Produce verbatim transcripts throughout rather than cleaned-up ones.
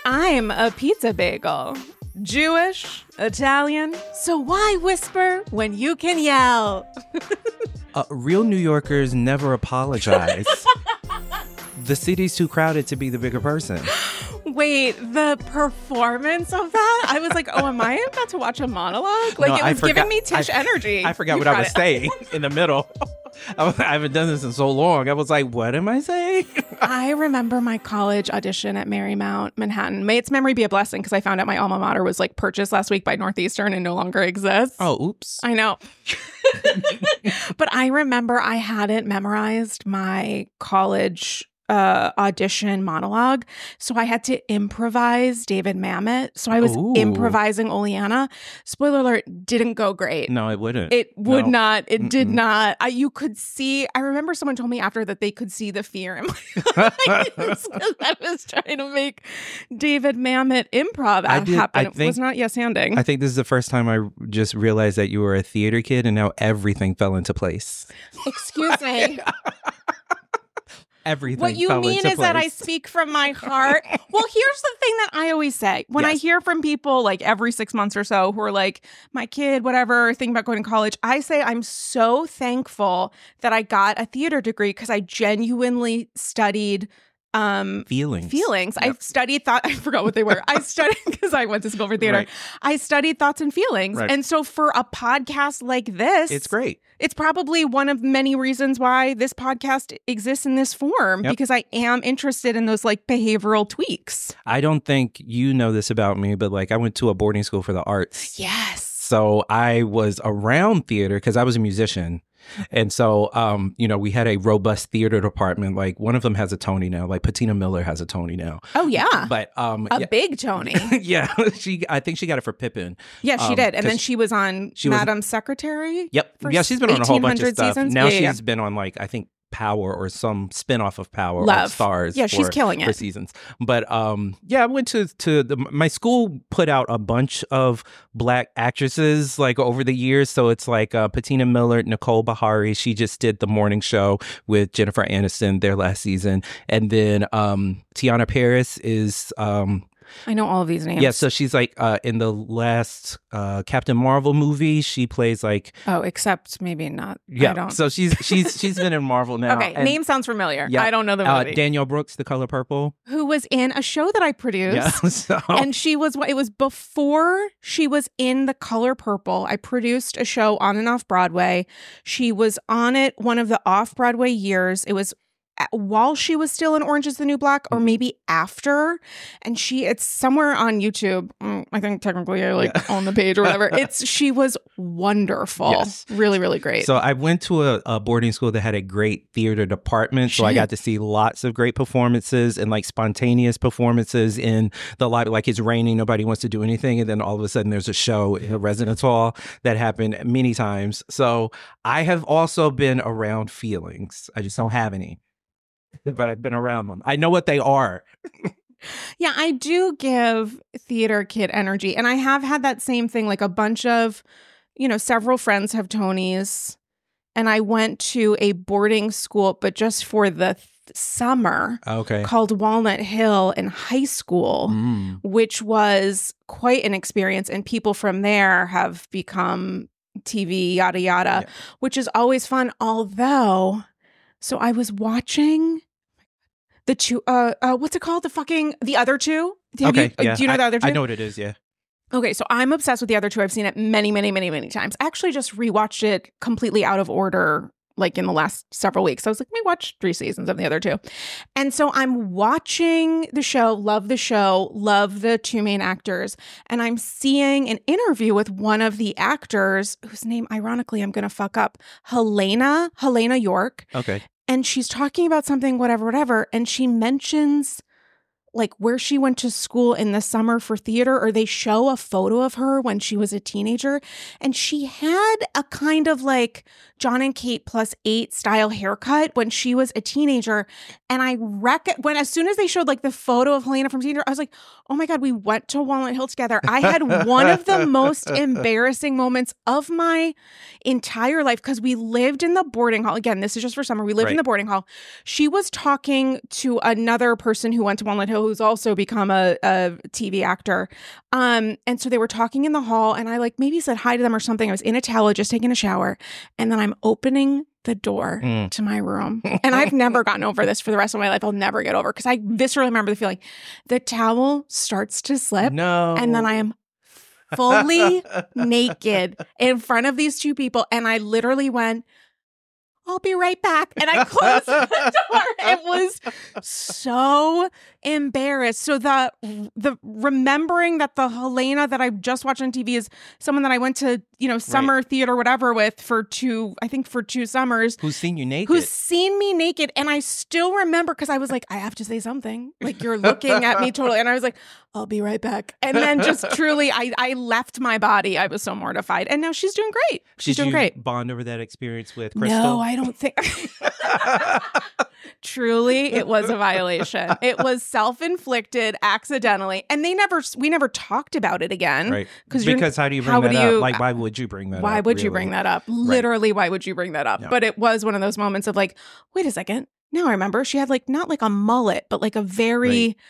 I'm a pizza bagel. Jewish, Italian, so why whisper when you can yell? uh, real New Yorkers never apologize. The city's too crowded to be the bigger person. Wait, the performance of that? I was like, oh, am I about to watch a monologue? Like, No, it I was forgot- giving me Tish I- energy. I forgot You what I got was it. saying in the middle. I, was, I haven't done this in so long. I was like, what am I saying? I remember my college audition at Marymount, Manhattan. May its memory be a blessing, because I found out my alma mater was like purchased last week by Northeastern and no longer exists. Oh, oops. I know. But I remember I hadn't memorized my college uh, audition monologue. So I had to improvise David Mamet. So I was Ooh. improvising Oleana. Spoiler alert, didn't go great. No, it wouldn't. It would No. not. It did Mm-mm. not. I, you could see, I remember someone told me after that they could see the fear in my eyes because I was trying to make David Mamet improv I did- happen. I It think- was not yes-handing. I think this is the first time I just realized that you were a theater kid and now everything fell into place. Excuse me. Everything What you fell mean into is that I place. speak from my heart. Well, here's the thing that I always say. When I Yes. hear from people like every six months or so who are like, my kid, whatever, thinking about going to college, I say I'm so thankful that I got a theater degree because I genuinely studied um Feelings. feelings. I Yep. studied thought I forgot what they were. I studied because I went to school for theater. Right. I studied thoughts and feelings. Right. And so for a podcast like this, It's great. it's probably one of many reasons why this podcast exists in this form, Yep. because I am interested in those like behavioral tweaks. I don't think you know this about me, but like I went to a boarding school for the arts. Yes. So I was around theater because I was a musician. And so, um, you know, we had a robust theater department. Like one of them has a Tony now. Like Patina Miller has a Tony now. Oh, yeah. But um, a yeah, big Tony. yeah, she. I think she got it for Pippin. Yeah, she Um, did. And then 'cause she was on she was- Madam Secretary. Yep. For Yeah, she's been on a whole bunch of eighteen hundred stuff. seasons? Now Yeah, she's yeah, yeah. been on like I think Power or some spinoff of Power or Love. Stars. Yeah, she's for- killing it. for seasons. But um, yeah, I went to to the, my school put out a bunch of black actresses like over the years. So it's like uh, Patina Miller, Nicole Bahari. She just did the morning show with Jennifer Aniston their last season, and then um, Tiana Paris is. Um, I know all of these names. Yeah, so she's like uh, in the last uh, Captain Marvel movie. She plays like Oh, except maybe not. yeah. I don't. So she's she's she's been in Marvel now. okay, and, name sounds familiar. yeah, I don't know the uh, movie. Danielle Brooks, The Color Purple. Who was in a show that I produced. Yeah. So And she was, it was before she was in The Color Purple. I produced a show on and off Broadway. She was on it one of the off Broadway years. It was at- while she was still in Orange is the New Black, or maybe after. And she, it's somewhere on YouTube. Mm, I think technically I like own the page or whatever. It's, she was wonderful. Yes. Really, really great. So I went to a, a boarding school that had a great theater department. So I Shit. got to see lots of great performances and like spontaneous performances in the lobby. Like it's raining, nobody wants to do anything. And then all of a sudden there's a show in a residence hall that happened many times. So I have also been around feelings. I just don't have any, but I've been around them. I know what they are. Yeah, I do give theater kid energy. And I have had that same thing. Like a bunch of, you know, several friends have Tonys. And I went to a boarding school, but just for the th- summer, Okay. called Walnut Hill in high school, Mm. which was quite an experience. And people from there have become T V, yada, yada, Yeah. which is always fun. Although, so I was watching the two, uh, uh, what's it called? The fucking, the other two? Have Okay. you- uh, yeah. Do you know the I- other two? I know what it is. Yeah. Okay, so I'm obsessed with the other two. I've seen it many, many, many, many times. I actually just rewatched it completely out of order, like in the last several weeks. I was like, let me watch three seasons of the other two. And so I'm watching the show, love the show, love the two main actors. And I'm seeing an interview with one of the actors, whose name, ironically, I'm going to fuck up, Helena, Helena York. Okay. And she's talking about something, whatever, whatever. And she mentions like where she went to school in the summer for theater, or they show a photo of her when she was a teenager. And she had a kind of like John and Kate plus eight style haircut when she was a teenager. And I rec- when as soon as they showed like the photo of Helena from teenager, I was like, oh my God, we went to Walnut Hill together. I had one of the most embarrassing moments of my entire life because we lived in the boarding hall. Again, this is just for summer. We lived Right. in the boarding hall. She was talking to another person who went to Walnut Hill D'Angelo, who's also become a, a T V actor. Um, and so they were talking in the hall, and I like maybe said hi to them or something. I was in a towel, just taking a shower, and then I'm opening the door Mm. to my room. And I've never gotten over this for the rest of my life. I'll never get over because I viscerally remember the feeling. The towel starts to slip, No. and then I am fully naked in front of these two people. And I literally went, I'll be right back. And I closed the door. It was so embarrassed. So the the remembering that the Helena that I just watched on T V is someone that I went to, you know, summer Right. theater, whatever, with for two, I think for two summers. Who's seen you naked? Who's seen me naked. And I still remember because I was like, I have to say something. Like, you're looking at me totally. And I was like, I'll be right back. And then just truly, I, I left my body. I was so mortified. And now she's doing great. She's Did doing you great. bond over that experience with Crystal? No, I don't think. Truly, it was a violation. It was self-inflicted accidentally. And they never, we never talked about it again. Right. Because you're- Because how do you bring how that would up? you- Like, why would you bring that up? Why would you really? bring that up? Literally, why would you bring that up? No. But it was one of those moments of like, wait a second. Now I remember she had like, not like a mullet, but like a very Right.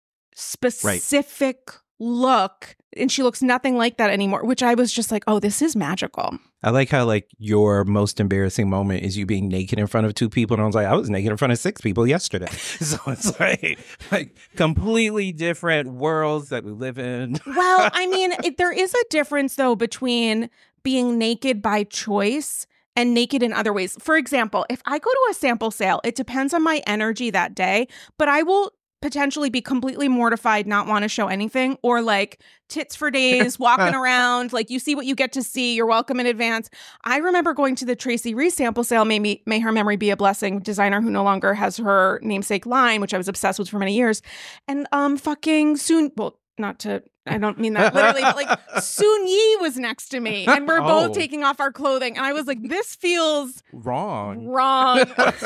specific look. And she looks nothing like that anymore, which I was just like, oh, this is magical. I like how like your most embarrassing moment is you being naked in front of two people, and I was like, I was naked in front of six people yesterday. So it's like like completely different worlds that we live in. Well, I mean, it, there is a difference though between being naked by choice and naked in other ways. For example, if I go to a sample sale, it depends on my energy that day, but I will potentially be completely mortified, not want to show anything, or like tits for days, walking around, like you see what you get to see, you're welcome in advance. I remember going to the Tracy Reese sample sale, may, me, may her memory be a blessing, designer who no longer has her namesake line, which I was obsessed with for many years, and um, fucking soon, well, not to, I don't mean that literally, but like Soon Yi was next to me, and we're both Oh. taking off our clothing, and I was like, this feels Wrong. wrong,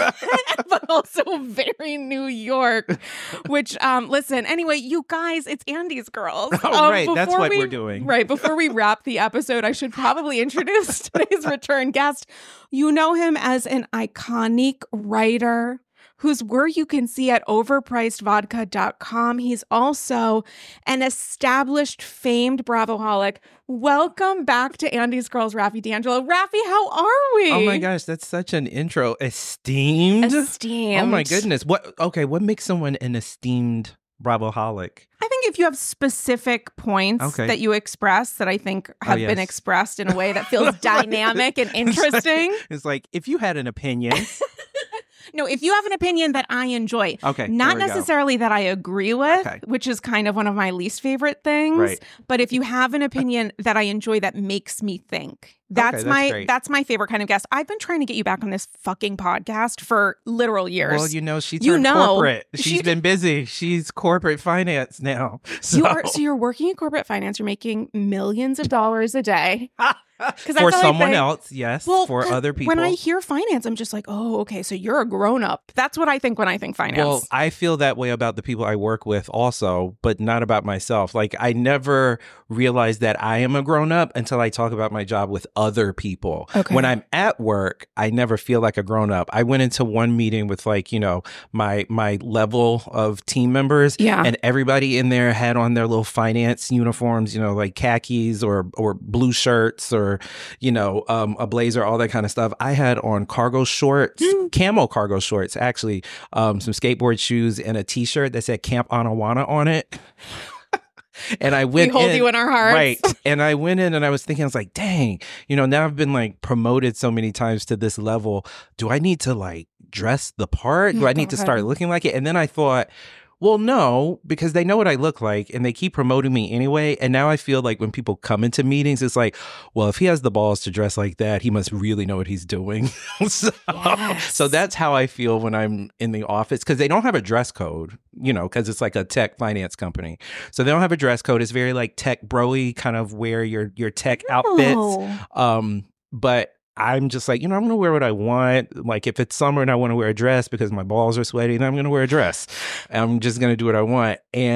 but also very New York, which, um, listen, anyway, you guys, it's Andy's Girls. Oh, Um, right. That's before what we- we're doing. Right. Before we wrap the episode, I should probably introduce today's return guest. You know him as an iconic writer whose work you can see at overpriced vodka dot com. He's also an established, famed Bravoholic. Welcome back to Andy's Girls, Raffi D'Angelo. Raffi, how are we? Oh my gosh, that's such an intro. Esteemed. Esteemed. Oh my goodness. What? Okay, what makes someone an esteemed Bravoholic? I think if you have specific points Okay. that you express that I think have been yes. expressed in a way that feels dynamic and interesting. It's like if you had an opinion. No, if you have an opinion that I enjoy, Okay. not there we go. necessarily that I agree with, Okay. which is kind of one of my least favorite things, Right. but if you have an opinion that I enjoy that makes me think. That's, that's my great. that's my favorite kind of guest. I've been trying to get you back on this fucking podcast for literal years. Well, you know, she turned You know. corporate. She's She- been busy. She's corporate finance now. So, You are, so you're working in corporate finance. You're making millions of dollars a day. 'Cause that's for how I someone think. else, yes. Well, for 'cause other people. When I hear finance, I'm just like, oh, okay, so you're a grown up. That's what I think when I think finance. Well, I feel that way about the people I work with also, but not about myself. Like, I never realized that I am a grown up until I talk about my job with other people. Okay. When I'm at work, I never feel like a grown up. I went into one meeting with like, you know, my my level of team members. Yeah. And everybody in there had on their little finance uniforms, you know, like khakis or or blue shirts or, you know, um, a blazer, all that kind of stuff. I had on cargo shorts, camo cargo shorts, actually, um, some skateboard shoes and a t-shirt that said Camp Anawana on it. And I went we hold in, you in our hearts. right. And I went in and I was thinking, I was like, dang, you know, now I've been like promoted so many times to this level. Do I need to like dress the part? Do Oh, I need to God. start looking like it? And then I thought, well, no, because they know what I look like and they keep promoting me anyway. And now I feel like when people come into meetings, it's like, well, if he has the balls to dress like that, he must really know what he's doing. so, Yes. so that's how I feel when I'm in the office because they don't have a dress code, you know, because it's like a tech finance company. So they don't have a dress code. It's very like tech bro-y, kind of wear your, your tech outfits. Oh. Um, but I'm just like, you know, I'm going to wear what I want. Like if it's summer and I want to wear a dress because my balls are sweaty, then I'm going to wear a dress. I'm just going to do what I want. And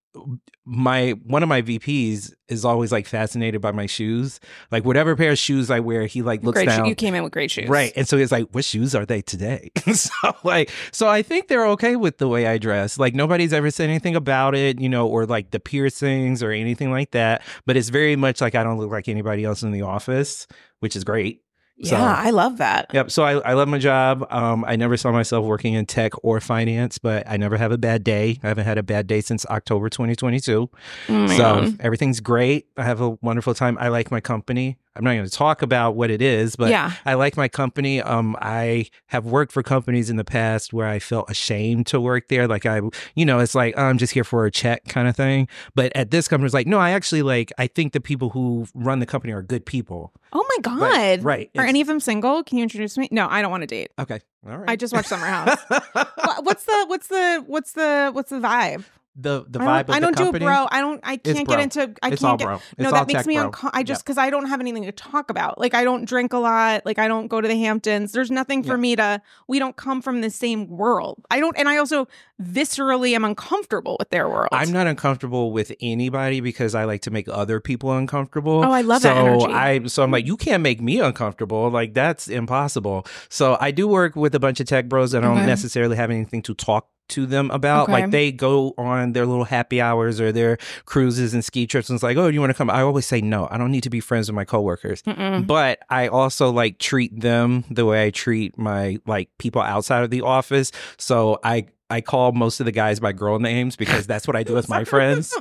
my one of my V Ps is always like fascinated by my shoes. Like whatever pair of shoes I wear, he like looks great down. Sho- you came in with great shoes, right? And so he's like, "What shoes are they today?" so like, so I think they're okay with the way I dress. Like nobody's ever said anything about it, you know, or like the piercings or anything like that. But it's very much like I don't look like anybody else in the office, which is great. Yeah, so, I love that. Yep. So I, I love my job. Um, I never saw myself working in tech or finance, but I never have a bad day. I haven't had a bad day since October twenty twenty-two. Oh so God. Everything's great. I have a wonderful time. I like my company. I'm not going to talk about what it is, but yeah. I like my company. Um, I have worked for companies in the past where I felt ashamed to work there. Like I, you know, it's like, oh, I'm just here for a check kind of thing. But at this company, it's like, no, I actually like, I think the people who run the company are good people. Oh my God. But, right. Are any of them single? Can you introduce me? No, I don't want to date. Okay. All right. I just watched Summer House. what's the, what's the, what's the, what's the vibe? The the vibe of I don't the company? do bro. I don't. I can't get into. I it's can't all get. Bro. It's no, all that makes me bro. uncomfortable. I just because yep. I don't have anything to talk about. Like I don't drink a lot. Like I don't go to the Hamptons. There's nothing for yep. me to. We don't come from the same world. I don't, and I also viscerally am uncomfortable with their world. I'm not uncomfortable with anybody because I like to make other people uncomfortable. Oh, I love so that energy. I so I'm like, you can't make me uncomfortable. Like that's impossible. So I do work with a bunch of tech bros that okay. don't necessarily have anything to talk to them about. Okay. Like they go on their little happy hours or their cruises and ski trips and it's like, oh, do you want to come? I always say no. I don't need to be friends with my coworkers. Mm-mm. But I also like treat them the way I treat my like people outside of the office. So I I call most of the guys by girl names because that's what I do with my friends.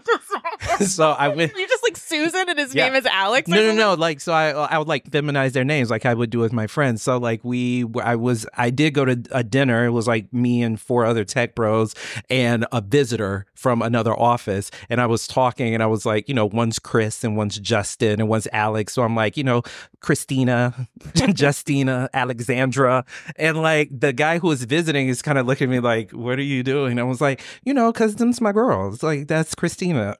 So I went. You just like Susan and his yeah. name is Alex. No, no, no. Like so, I I would like feminize their names like I would do with my friends. So like we, I was, I did go to a dinner. It was like me and four other tech bros and a visitor from another office. And I was talking, and I was like, you know, one's Chris and one's Justin and one's Alex. So I'm like, you know, Christina, Justina, Alexandra, and like the guy who was visiting is kind of looking at me like, what are you doing? I was like, you know, because them's my girls. Like that's Christina.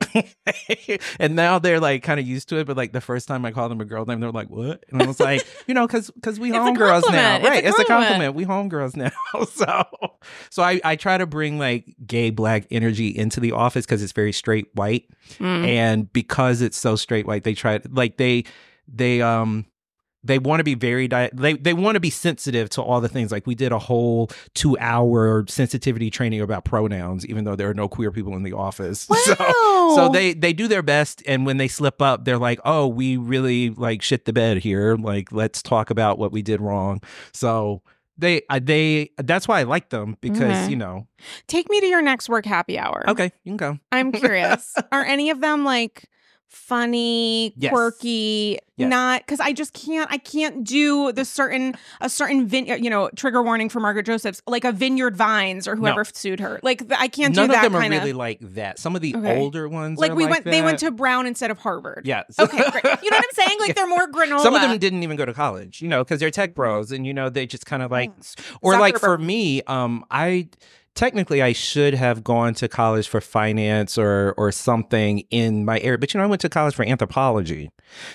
And now they're like kind of used to it, but like the first time I called them a girl name, they're like, "What?" And I was like, "You know, because because we homegirls now, it's right? A it's a compliment. We homegirls now." so, so I I try to bring like gay black energy into the office because it's very straight white, mm. and because it's so straight white, they try like they they um. They want to be very, di- they, they want to be sensitive to all the things. Like we did a whole two hour sensitivity training about pronouns, even though there are no queer people in the office. Wow. So, so they, they do their best. And when they slip up, they're like, oh, we really like shit the bed here. Like, let's talk about what we did wrong. So they, uh, they, that's why I like them because, mm-hmm. you know. Take me to your next work happy hour. Okay, you can go. I'm curious. Are any of them like funny, yes. quirky, yes. not because I just can't I can't do the certain a certain vin, you know, trigger warning for Margaret Josephs, like a Vineyard Vines or whoever no. sued her. Like I can't None do that of them kinda. are really like that. Some of the okay. older ones like are we like went that. They went to Brown instead of Harvard. Yeah. Okay, great. You know what I'm saying? Like they're more granola. Some of them didn't even go to college, you know, because they're tech bros and you know they just kind of like or Zuckerberg. Like for me, um I technically I should have gone to college for finance or or something in my area, but you know I went to college for anthropology.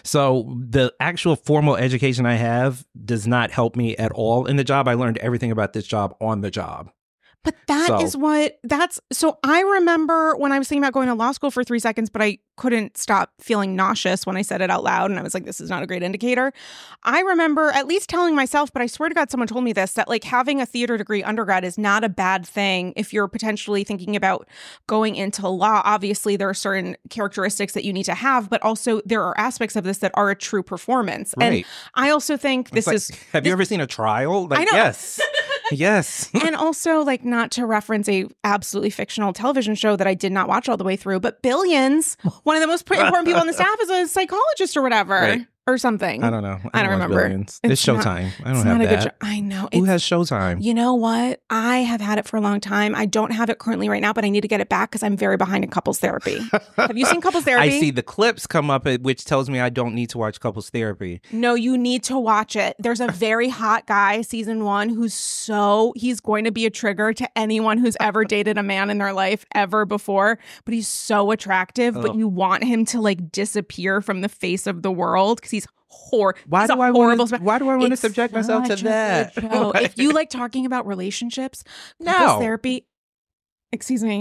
So the actual formal education I have does not help me at all in the job. I learned everything about this job on the job. But that so. is what that's so I remember when I was thinking about going to law school for three seconds, but I couldn't stop feeling nauseous when I said it out loud. And I was like, this is not a great indicator. I remember at least telling myself, but I swear to God, someone told me this, that like having a theater degree undergrad is not a bad thing if you're potentially thinking about going into law. Obviously, there are certain characteristics that you need to have, but also there are aspects of this that are a true performance. Right. And I also think this like, is... Have this, you ever seen a trial? Like, I know. Yes. Yes. And also, like, not to reference a absolutely fictional television show that I did not watch all the way through, but Billions, one of the most important people on the staff is a psychologist or whatever. Right. Or something. I don't know. I don't, I don't remember. Billions. It's, it's Showtime. Not, I don't have that. Show- I know. Who has Showtime? You know what? I have had it for a long time. I don't have it currently right now, but I need to get it back because I'm very behind in couples therapy. Have you seen couples therapy? I see the clips come up, which tells me I don't need to watch couples therapy. No, you need to watch it. There's a very hot guy, season one, who's so, he's going to be a trigger to anyone who's ever dated a man in their life ever before, but he's so attractive, oh. but you want him to like disappear from the face of the world because he's Hor- why, do I wanna, why do I want to subject myself to that? If you like talking about relationships, no couples therapy, excuse me,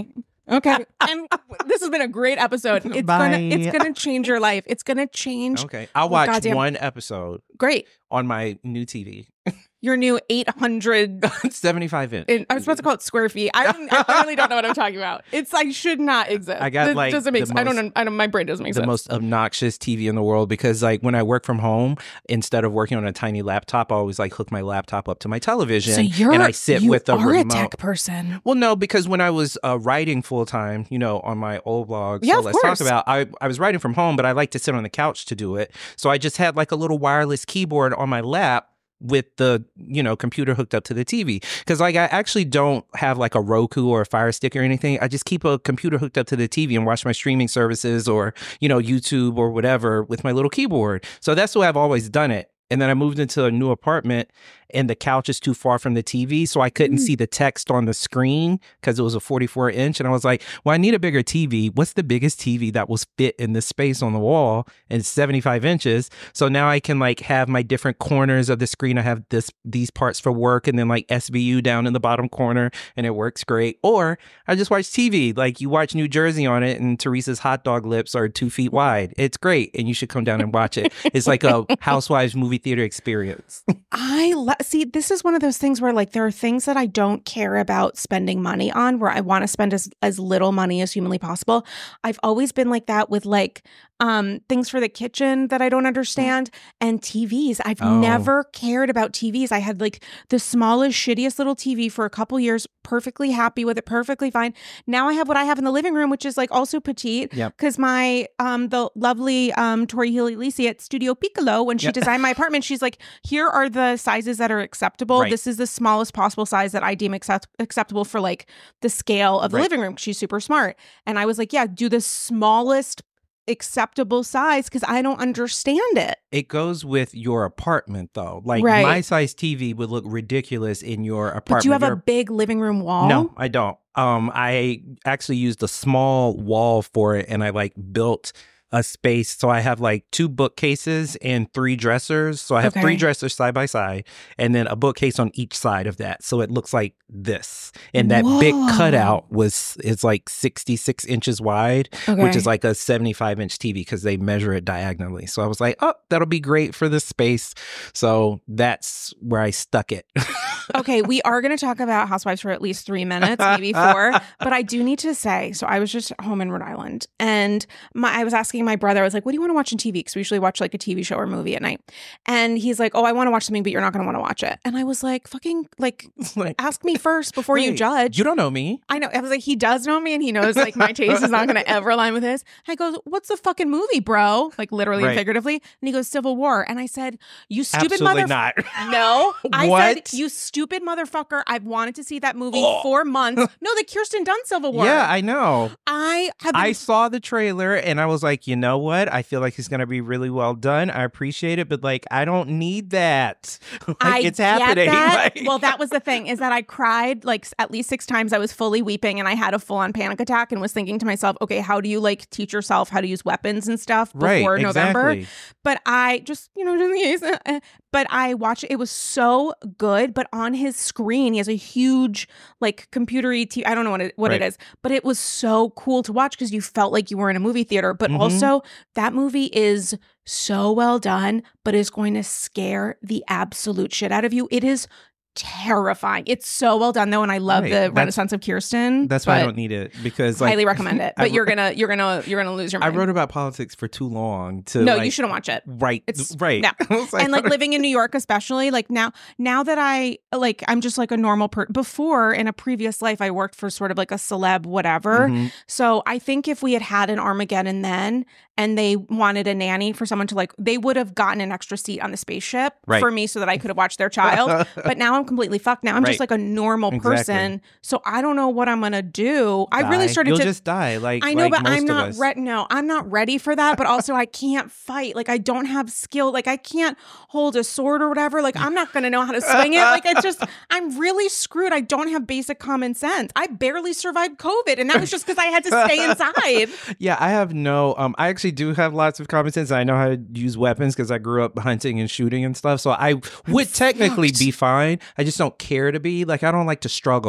Okay. And this has been a great episode. It's Bye. gonna it's gonna change your life. It's gonna change. Okay. I'll watch goddamn- one episode Great. on my new T V. Your new eight hundred. seventy-five inch. In, I was supposed to call it square feet. I, don't, I literally don't know what I'm talking about. It's like should not exist. I got it like doesn't make the sense. I don't most- know. I don't. My brain doesn't make the sense. most obnoxious T V in the world, because like when I work from home, instead of working on a tiny laptop, I always like hook my laptop up to my television, So you're and I sit you with the are remote. a tech person. Well, no, because when I was uh, writing full time, you know, on my old blog, Yeah, so of let's course. talk about. I I was writing from home, but I like to sit on the couch to do it. So I just had like a little wireless keyboard on my lap with the, you know, computer hooked up to the T V. Because like I actually don't have like a Roku or a Fire Stick or anything. I just keep a computer hooked up to the T V and watch my streaming services or, you know, YouTube or whatever with my little keyboard. So that's the way I've always done it. And then I moved into a new apartment and the couch is too far from the T V. So I couldn't Mm. see the text on the screen because it was a forty-four inch. And I was like, well, I need a bigger T V. What's the biggest T V that will fit in this space on the wall? And it's seventy-five inches. So now I can like have my different corners of the screen. I have this these parts for work and then like S V U down in the bottom corner, and it works great. Or I just watch T V. Like you watch New Jersey on it and Teresa's hot dog lips are two feet wide. It's great. And you should come down and watch it. It's like a Housewives movie theater experience. I le- see. This is one of those things where, like, there are things that I don't care about spending money on, where I want to spend as as little money as humanly possible. I've always been like that with like um things for the kitchen that I don't understand, and T Vs. I've Oh. never cared about T Vs. I had like the smallest, shittiest little T V for a couple years. Perfectly happy with it. Perfectly fine. Now I have what I have in the living room, which is like also petite. Yep. Because my um the lovely um Tori Healy Lisi at Studio Piccolo, when she Yep. designed my apartment, she's like, here are the sizes that are acceptable. Right. This is the smallest possible size that I deem accept- acceptable for like the scale of the Right. living room. She's super smart. And I was like, yeah, do the smallest acceptable size because I don't understand it. It goes with your apartment, though. Like Right. my size T V would look ridiculous in your apartment. But do you have a Your- big living room wall? No, I don't. Um, I actually used a small wall for it, and I like built a space. So I have like two bookcases and three dressers. So I have Okay. three dressers side by side, and then a bookcase on each side of that. So it looks like this. And that big Whoa. cutout was it's like sixty-six inches wide, Okay. which is like a seventy-five inch T V because they measure it diagonally. So I was like, oh, that'll be great for this space. So that's where I stuck it. Okay, we are going to talk about Housewives for at least three minutes, maybe four. But I do need to say, so I was just home in Rhode Island, and my I was asking my brother, I was like, "What do you want to watch on T V?" Because we usually watch like a T V show or movie at night. And he's like, "Oh, I want to watch something, but you're not going to want to watch it." And I was like, "Fucking like, Like, ask me first before you wait, judge." You don't know me. I know. I was like, he does know me, and he knows like my taste is not going to ever align with his. I goes, "What's the fucking movie, bro?" Like literally and Right. figuratively. And he goes, "Civil War." And I said, "You stupid Absolutely mother." not. No, I What? said, "You stupid motherfucker! I've wanted to see that movie Oh. for months." No, the Kirsten Dunst Civil War. Yeah, I know. I have. Been, I saw the trailer and I was like, you know what? I feel like it's going to be really well done. I appreciate it, but like, I don't need that. Like, I it's get happening. that. Like- Well, that was the thing is that I cried like s- at least six times. I was fully weeping and I had a full on panic attack and was thinking to myself, okay, how do you like teach yourself how to use weapons and stuff before right, November? exactly. But I just, you know, just in case, uh, uh, but I watched it. It was so good. But on his screen, he has a huge, like, computery T V. I don't know what it, what Right. it is, but it was so cool to watch because you felt like you were in a movie theater. But Mhm. also, that movie is so well done, but is going to scare the absolute shit out of you. It is terrifying. It's so well done, though, and I love Right. the That's- Renaissance of Kirsten. That's why I but don't need it because like highly recommend it. I But you're wrote- gonna, you're gonna, you're gonna lose your I mind. wrote about politics for too long to no, like, you shouldn't watch it. Right. It's- right. no. I was And like living in New York, especially like now, now that I like, I'm just like a normal person. Before in a previous life, I worked for sort of like a celeb, whatever. Mhm. So I think if we had had an Armageddon then, and they wanted a nanny for someone to like, they would have gotten an extra seat on the spaceship Right. for me so that I could have watched their child. But now I'm completely fucked. Now I'm just Right. like a normal Exactly. person. So I don't know what I'm gonna do. I really Die. started You'll to. just die. Like I know, like but most I'm of not us. ready. No, I'm not ready for that. But also, I can't fight. Like, I don't have skill. Like, I can't hold a sword or whatever. Like, I'm not going to know how to swing it. Like, it's just, I'm really screwed. I don't have basic common sense. I barely survived COVID, and that was just because I had to stay inside. Yeah, I have no. Um, I actually do have lots of common sense. I know how to use weapons because I grew up hunting and shooting and stuff. So I would technically fucked. be fine. I just don't care to be. Like I don't like to struggle.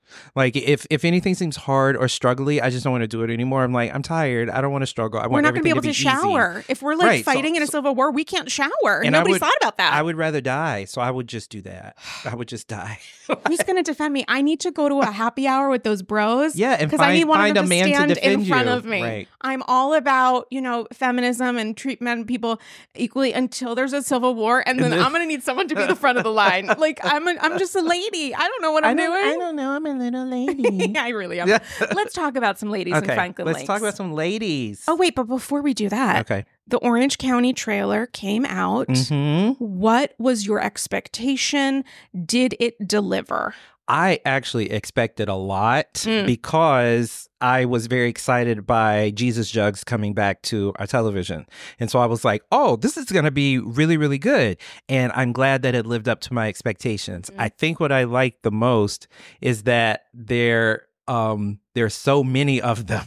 Like if if anything seems hard or struggly, I just don't want to do it anymore. I'm like, I'm tired. I don't want to struggle. I we're want not going to be able to, be shower. Easy. If we're like right. fighting so, in a civil war, we can't shower. And Nobody's would, thought about that. I would rather die. So I would just do that. I would just die. Who's going to defend me? I need to go to a happy hour with those bros. Yeah, and find, I need one find of a them to man stand to defend in front you. of me. Right. I'm all about, you know, feminism and treat men and people equally until there's a civil war, and then, and then I'm going to need someone to be the front of the line. Like I'm a, I'm just a lady. I don't know what I'm I doing. I don't know. I'm a little lady. I really am. Let's talk about some ladies okay, in Franklin let's Lakes. talk about some ladies. Oh, wait, but before we do that, okay. the Orange County trailer came out. Mm-hmm. What was your expectation? Did it deliver? I actually expected a lot Mm. because I was very excited by Jesus Jugs coming back to our television. And so I was like, oh, this is going to be really, really good. And I'm glad that it lived up to my expectations. Mm. I think what I like the most is that there, um, there's so many of them.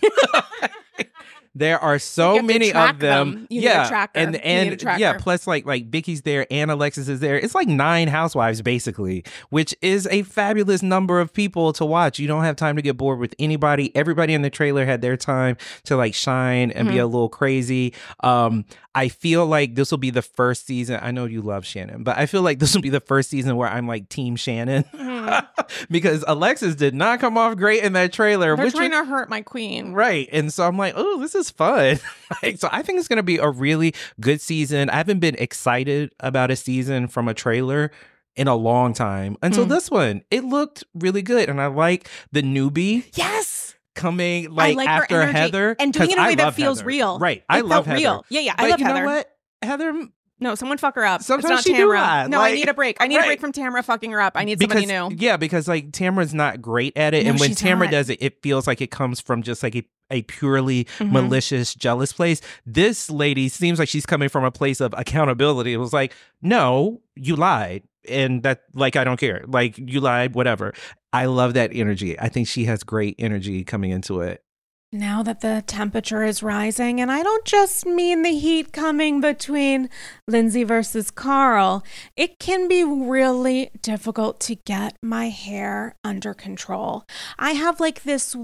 There are so many of them. them. You yeah, need a tracker. and You and need a tracker. yeah, plus like like Vicky's there and Alexis is there. It's like nine housewives basically, which is a fabulous number of people to watch. You don't have time to get bored with anybody. Everybody in the trailer had their time to like shine and Mm-hmm. be a little crazy. Um, I feel like this will be the first season. I know you love Shannon, but I feel like this will be the first season where I'm like Team Shannon Mm-hmm. because Alexis did not come off great in that trailer. They're which trying was, to hurt my queen. Right. And so I'm like, oh, this is fun. like, so I think it's going to be a really good season. I haven't been excited about a season from a trailer in a long time until Mm. this one. It looked really good. And I like the newbie. Yes. Coming like, I like after her energy. Heather. And doing it in a 'cause way I that love feels Heather. real. Right. It I felt love Heather. real. Yeah, yeah. I but love you Heather. know what? Heather, No, someone fuck her up. Sometimes it's not she do Tamra. lie. No, Like- I need a break. I need right. a break from Tamra fucking her up. I need because, somebody new. Yeah, because like Tamra's not great at it. No, and when she's Tamra not. does it, it feels like it comes from just like a, a purely Mhm. malicious, jealous place. This lady seems like she's coming from a place of accountability. It was like, no, you lied. And that, like, I don't care. Like, you lied, whatever. I love that energy. I think she has great energy coming into it. Now that the temperature is rising, and I don't just mean the heat coming between Lindsay versus Carl, it can be really difficult to get my hair under control. I have like this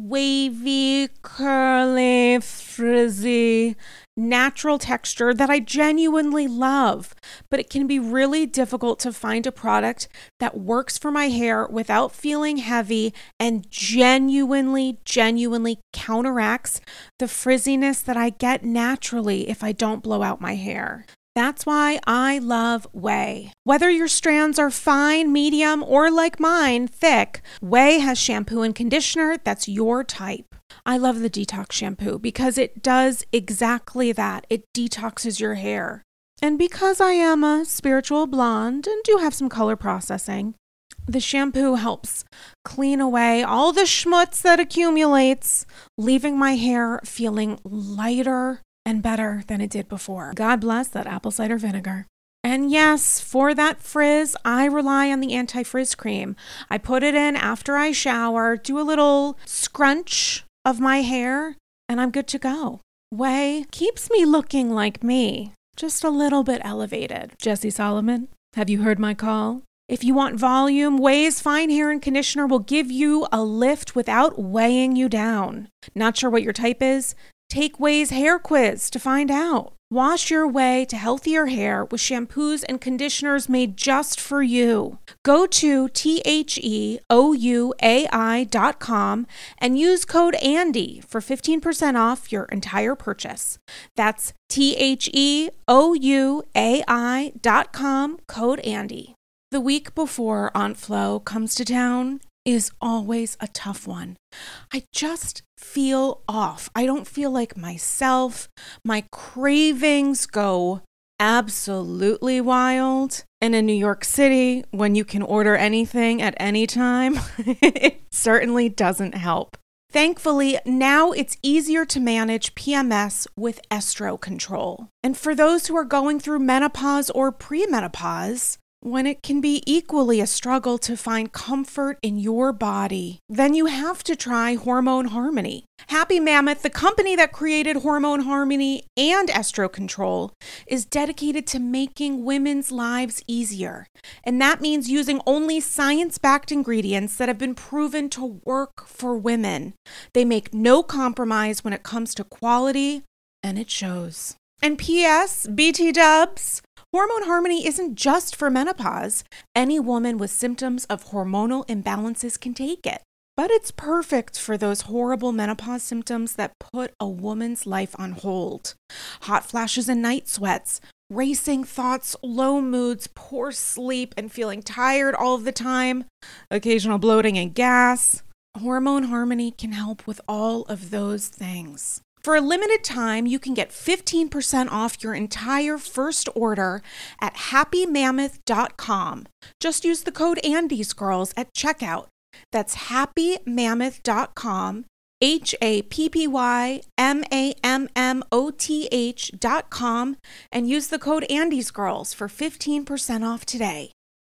wavy, curly, frizzy, natural texture that I genuinely love, but it can be really difficult to find a product that works for my hair without feeling heavy and genuinely, genuinely counteracts the frizziness that I get naturally if I don't blow out my hair. That's why I love Ouai. Whether your strands are fine, medium, or like mine, thick, Ouai has shampoo and conditioner that's your type. I love the detox shampoo because it does exactly that. It detoxes your hair. And because I am a spiritual blonde and do have some color processing, the shampoo helps clean away all the schmutz that accumulates, leaving my hair feeling lighter and better than it did before. God bless that apple cider vinegar. And yes, for that frizz, I rely on the anti-frizz cream. I put it in after I shower, do a little scrunch of my hair, and I'm good to go. Ouai keeps me looking like me, just a little bit elevated. Jesse Solomon, have you heard my call? If you want volume, Ouai's Fine Hair and Conditioner will give you a lift without weighing you down. Not sure what your type is? Take Ouai's hair quiz to find out. Wash your way to healthier hair with shampoos and conditioners made just for you. Go to T H E O U A I dot com and use code Andy for fifteen percent off your entire purchase. That's T H E O U A I dot com, code Andy. The week before Aunt Flo comes to town is always a tough one. I just feel off. I don't feel like myself. My cravings go absolutely wild. And in New York City, when you can order anything at any time, it certainly doesn't help. Thankfully, now it's easier to manage P M S with Estro Control. And for those who are going through menopause or premenopause, when it can be equally a struggle to find comfort in your body, then you have to try Hormone Harmony. Happy Mammoth, the company that created Hormone Harmony and Estro Control, is dedicated to making women's lives easier. And that means using only science-backed ingredients that have been proven to work for women. They make no compromise when it comes to quality, and it shows. And P S, B T dubs, Hormone Harmony isn't just for menopause. Any woman with symptoms of hormonal imbalances can take it. But it's perfect for those horrible menopause symptoms that put a woman's life on hold. Hot flashes and night sweats, racing thoughts, low moods, poor sleep, and feeling tired all of the time, occasional bloating and gas. Hormone Harmony can help with all of those things. For a limited time, you can get fifteen percent off your entire first order at happy mammoth dot com. Just use the code Andy's Girls at checkout. That's happy mammoth dot com, H A P P Y M A M M O T H dot com, and use the code Andy's Girls for fifteen percent off today.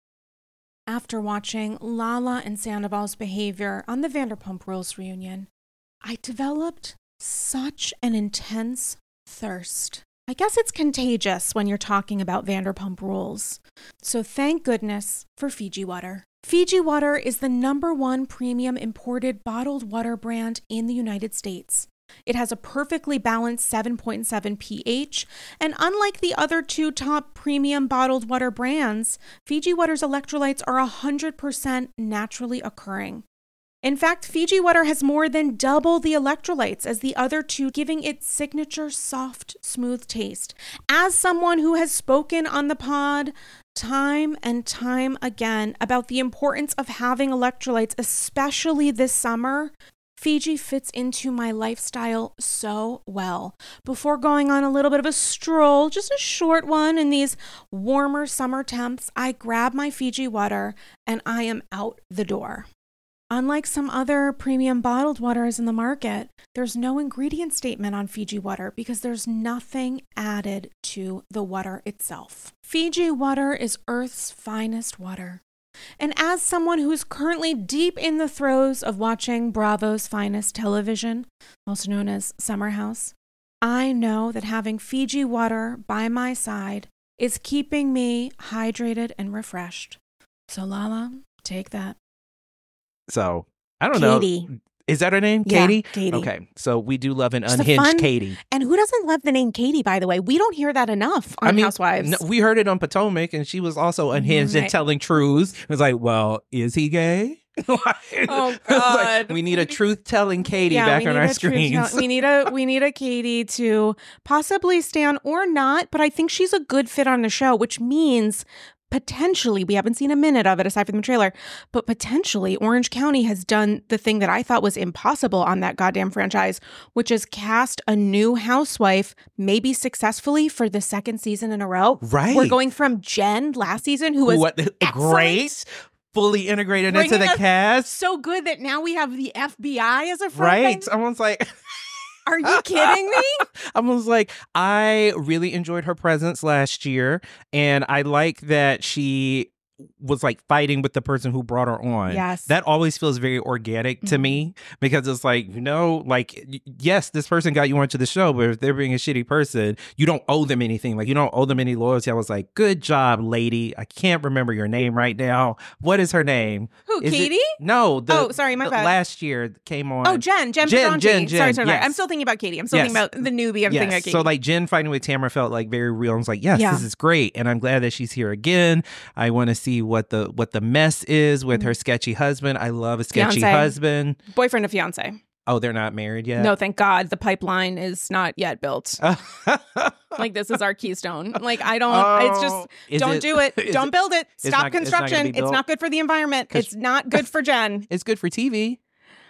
After watching Lala and Sandoval's behavior on the Vanderpump Rules reunion, I developed such an intense thirst. I guess it's contagious when you're talking about Vanderpump Rules. So thank goodness for Fiji Water. Fiji Water is the number one premium imported bottled water brand in the United States. It has a perfectly balanced seven point seven pH, and unlike the other two top premium bottled water brands, Fiji Water's electrolytes are one hundred percent naturally occurring. In fact, Fiji Water has more than double the electrolytes as the other two, giving it signature soft, smooth taste. As someone who has spoken on the pod time and time again about the importance of having electrolytes, especially this summer, Fiji fits into my lifestyle so well. Before going on a little bit of a stroll, just a short one in these warmer summer temps, I grab my Fiji Water and I am out the door. Unlike some other premium bottled waters in the market, there's no ingredient statement on Fiji Water because there's nothing added to the water itself. Fiji Water is Earth's finest water. And as someone who's currently deep in the throes of watching Bravo's finest television, also known as Summer House, I know that having Fiji Water by my side is keeping me hydrated and refreshed. So Lala, take that. So, I don't Katie. know. Is that her name? Yeah, Katie? Katie. Okay. So, we do love an Just a unhinged fun- Katie. And who doesn't love the name Katie, by the way? We don't hear that enough on I mean, Housewives. no, we heard it on Potomac, and she was also unhinged Right. and telling truths. It was like, well, is he gay? Like, Oh, it was like, God. we need a truth-telling Katie Yeah, back we on need our a truth screens. tell- we need a we need a Katie to possibly stand or not, but I think she's a good fit on the show, which means potentially, we haven't seen a minute of it aside from the trailer, but potentially Orange County has done the thing that I thought was impossible on that goddamn franchise, which is cast a new housewife, maybe successfully for the second season in a row. Right. We're going from Jen last season, who was What, excellent, great, fully integrated into bringing the us cast. so good that now we have the F B I as a friend. Right. I was like... Are you kidding me? I was like, I really enjoyed her presence last year, and I like that she was like fighting with the person who brought her on. Yes. That always feels very organic to Mhm. me, because it's like, you know, like, y- yes, this person got you onto the show, but if they're being a shitty person, you don't owe them anything. Like, you don't owe them any loyalty. I was like, good job, lady. I can't remember your name right now. What is her name? Who, Is it- Katie? No. The, Oh, sorry, my the bad. Last year came on. Oh, Jen. Jen Jen, Pedronchi. Jen, Jen, Sorry, sorry, sorry. yes. I'm still thinking about Katie. I'm still Yes. thinking about the newbie. I'm thinking about Katie. So like Jen fighting with Tamara felt like very real. I was like, yes, Yeah. this is great. And I'm glad that she's here again. I want to see what the what the mess is with her sketchy husband. I love a sketchy Fiancé. husband. Boyfriend of fiance. Oh, they're not married yet? No, thank God. The pipeline is not yet built. Like, this is our keystone. Like, I don't, it's Oh, just, is don't it- do it. is Don't it- build it. it's Stop not- it's not gonna construction. be It's built? not good for the environment. 'Cause- It's not good for Jen. It's good for T V.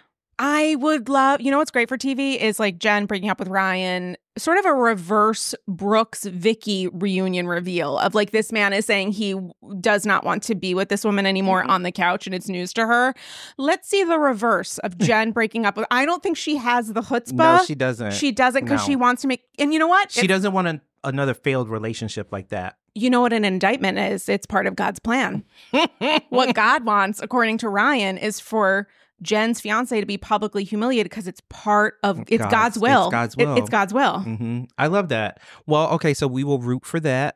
I would love, you know what's great for T V is like Jen breaking up with Ryan, sort of a reverse Brooks Vicky reunion reveal of like, this man is saying he does not want to be with this woman anymore Mm-hmm. on the couch and it's news to her. Let's see the reverse of Jen breaking up with, I don't think she has the chutzpah. No, she doesn't. She doesn't because No. she wants to make, and you know what? She If- doesn't want to another failed relationship like that. You know what an indictment is? It's part of God's plan. What God wants, according to Ryan, is for Jen's fiance to be publicly humiliated because it's part of, it's God's, God's will. It's God's will. It, it's God's will. Mm-hmm. I love that. Well, okay, so we will root for that.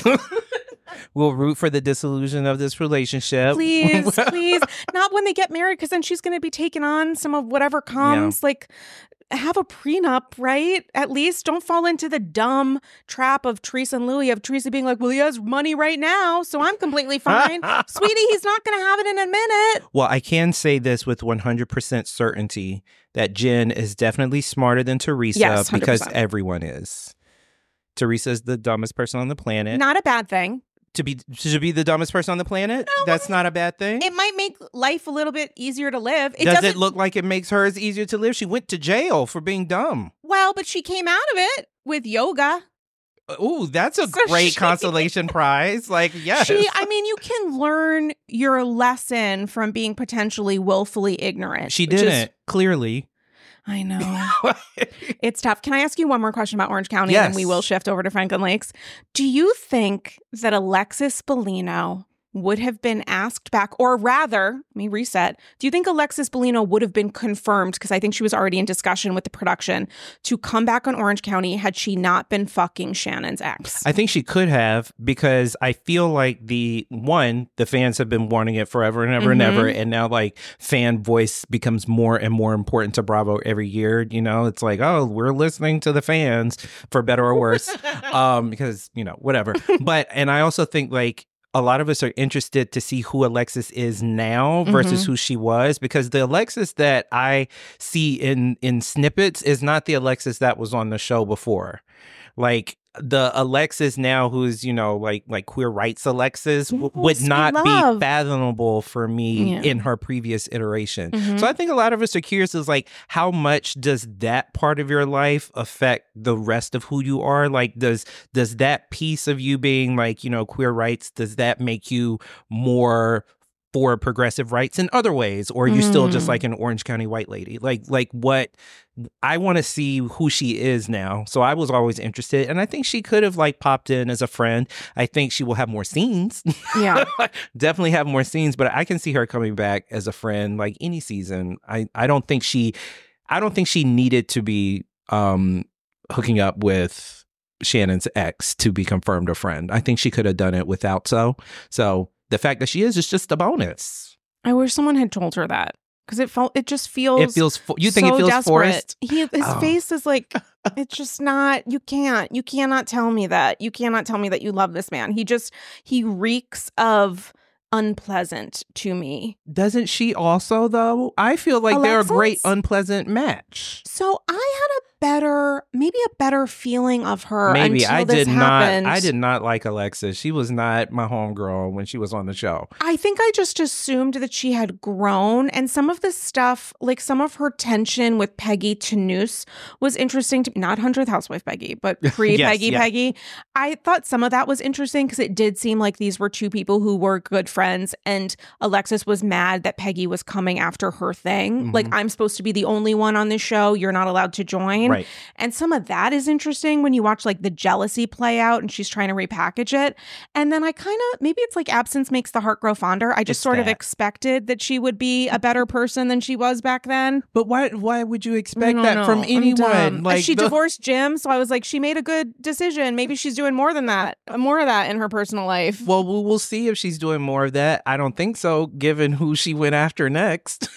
We'll root for the disillusion of this relationship. Please, please. Not when they get married, because then she's going to be taking on some of whatever comes. Yeah. Like, have a prenup, right? At least don't fall into the dumb trap of Teresa and Louis, of Teresa being like, well, he has money right now, so I'm completely fine. Sweetie, he's not going to have it in a minute. Well, I can say this with one hundred percent certainty that Jen is definitely smarter than Teresa, yes, because everyone is. Teresa is the dumbest person on the planet. Not a bad thing. To be to be the dumbest person on the planet? No, that's not a bad thing. It might make life a little bit easier to live. It Does it look like it makes hers easier to live? She went to jail for being dumb. Well, but she came out of it with yoga. Ooh, that's a so great she, consolation prize. Like, yes. She, I mean, you can learn your lesson from being potentially willfully ignorant. She didn't, is, clearly. I know. It's tough. Can I ask you one more question about Orange County? Yes. And then we will shift over to Franklin Lakes. Do you think that Alexis Bellino would have been asked back, or rather, let me reset. Do you think Alexis Bellino would have been confirmed, because I think she was already in discussion with the production, to come back on Orange County had she not been fucking Shannon's ex? I think she could have, because I feel like the one, the fans have been wanting it forever and ever mm-hmm. and ever. And now like fan voice becomes more and more important to Bravo every year. You know, it's like, oh, we're listening to the fans for better or worse. um, because, you know, whatever. But, and I also think like, a lot of us are interested to see who Alexis is now versus mm-hmm. who she was, because the Alexis that I see in in snippets is not the Alexis that was on the show before. Like the Alexis now who's, you know, like like queer rights Alexis w- would not be fathomable for me yeah. in her previous iteration. Mm-hmm. So I think a lot of us are curious is like, how much does that part of your life affect the rest of who you are? Like, does does that piece of you being like, you know, queer rights, does that make you more for progressive rights in other ways, or are you mm. still just like an Orange County white lady? Like, like what I want to see who she is now. So I was always interested, and I think she could have like popped in as a friend. I think she will have more scenes. Yeah, definitely have more scenes. But I can see her coming back as a friend, like any season. I I don't think she, I don't think she needed to be um hooking up with Shannon's ex to be confirmed a friend. I think she could have done it without so. So. The fact that she is is just a bonus. I wish someone had told her that, because it felt it just feels. It feels. Fo- you think so it feels desperate. Forced? He, his oh. face is like. It's just not. You can't. You cannot tell me that. You cannot tell me that you love this man. He just. He reeks of unpleasant to me. Doesn't she also though? I feel like Alexis? They're a great unpleasant match. So I had a better, maybe a better feeling of her. Maybe until I this did happened. not. I did not like Alexis. She was not my homegirl when she was on the show. I think I just assumed that she had grown, and some of the stuff, like some of her tension with Peggy Tanous, was interesting to me. Not hundredth Housewife Peggy, but pre-Peggy yes, yeah. Peggy. I thought some of that was interesting because it did seem like these were two people who were good friends, and Alexis was mad that Peggy was coming after her thing. Mm-hmm. Like, I'm supposed to be the only one on this show. You're not allowed to join. Right. And some of that is interesting when you watch like the jealousy play out and she's trying to repackage it. And then I kind of, maybe it's like absence makes the heart grow fonder. I just it's sort that. of expected that she would be a better person than she was back then. But why why would you expect that know. from anyone? Like she the... divorced Jim. So I was like, she made a good decision. Maybe she's doing more than that, more of that in her personal life. Well, we'll see if she's doing more of that. I don't think so, given who she went after next.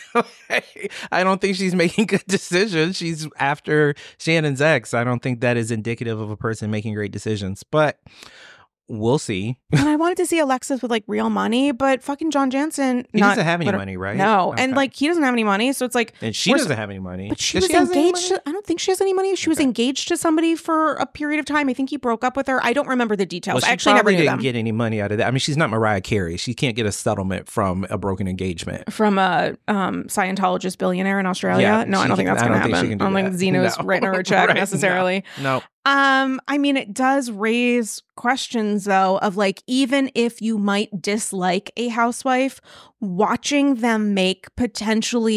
I don't think she's making good decisions. She's after Shannon's ex. I don't think that is indicative of a person making great decisions, but we'll see. And I wanted to see Alexis with like real money, but fucking John Jansen. He not, doesn't have any money, right? No. Okay. And like he doesn't have any money. So it's like. And she doesn't have any money. But she Does was she engaged. To, I don't think she has any money. She okay. was engaged to somebody for a period of time. I think he broke up with her. I don't remember the details. Well, I actually never knew didn't them. get any money out of that. I mean, she's not Mariah Carey. She can't get a settlement from a broken engagement. From a um, Scientologist billionaire in Australia? Yeah, no, I don't think that's going to happen. I don't think Zeno's no. written her a check right, necessarily. No. no. Um, I mean, it does raise questions, though, of like, even if you might dislike a housewife, watching them make potentially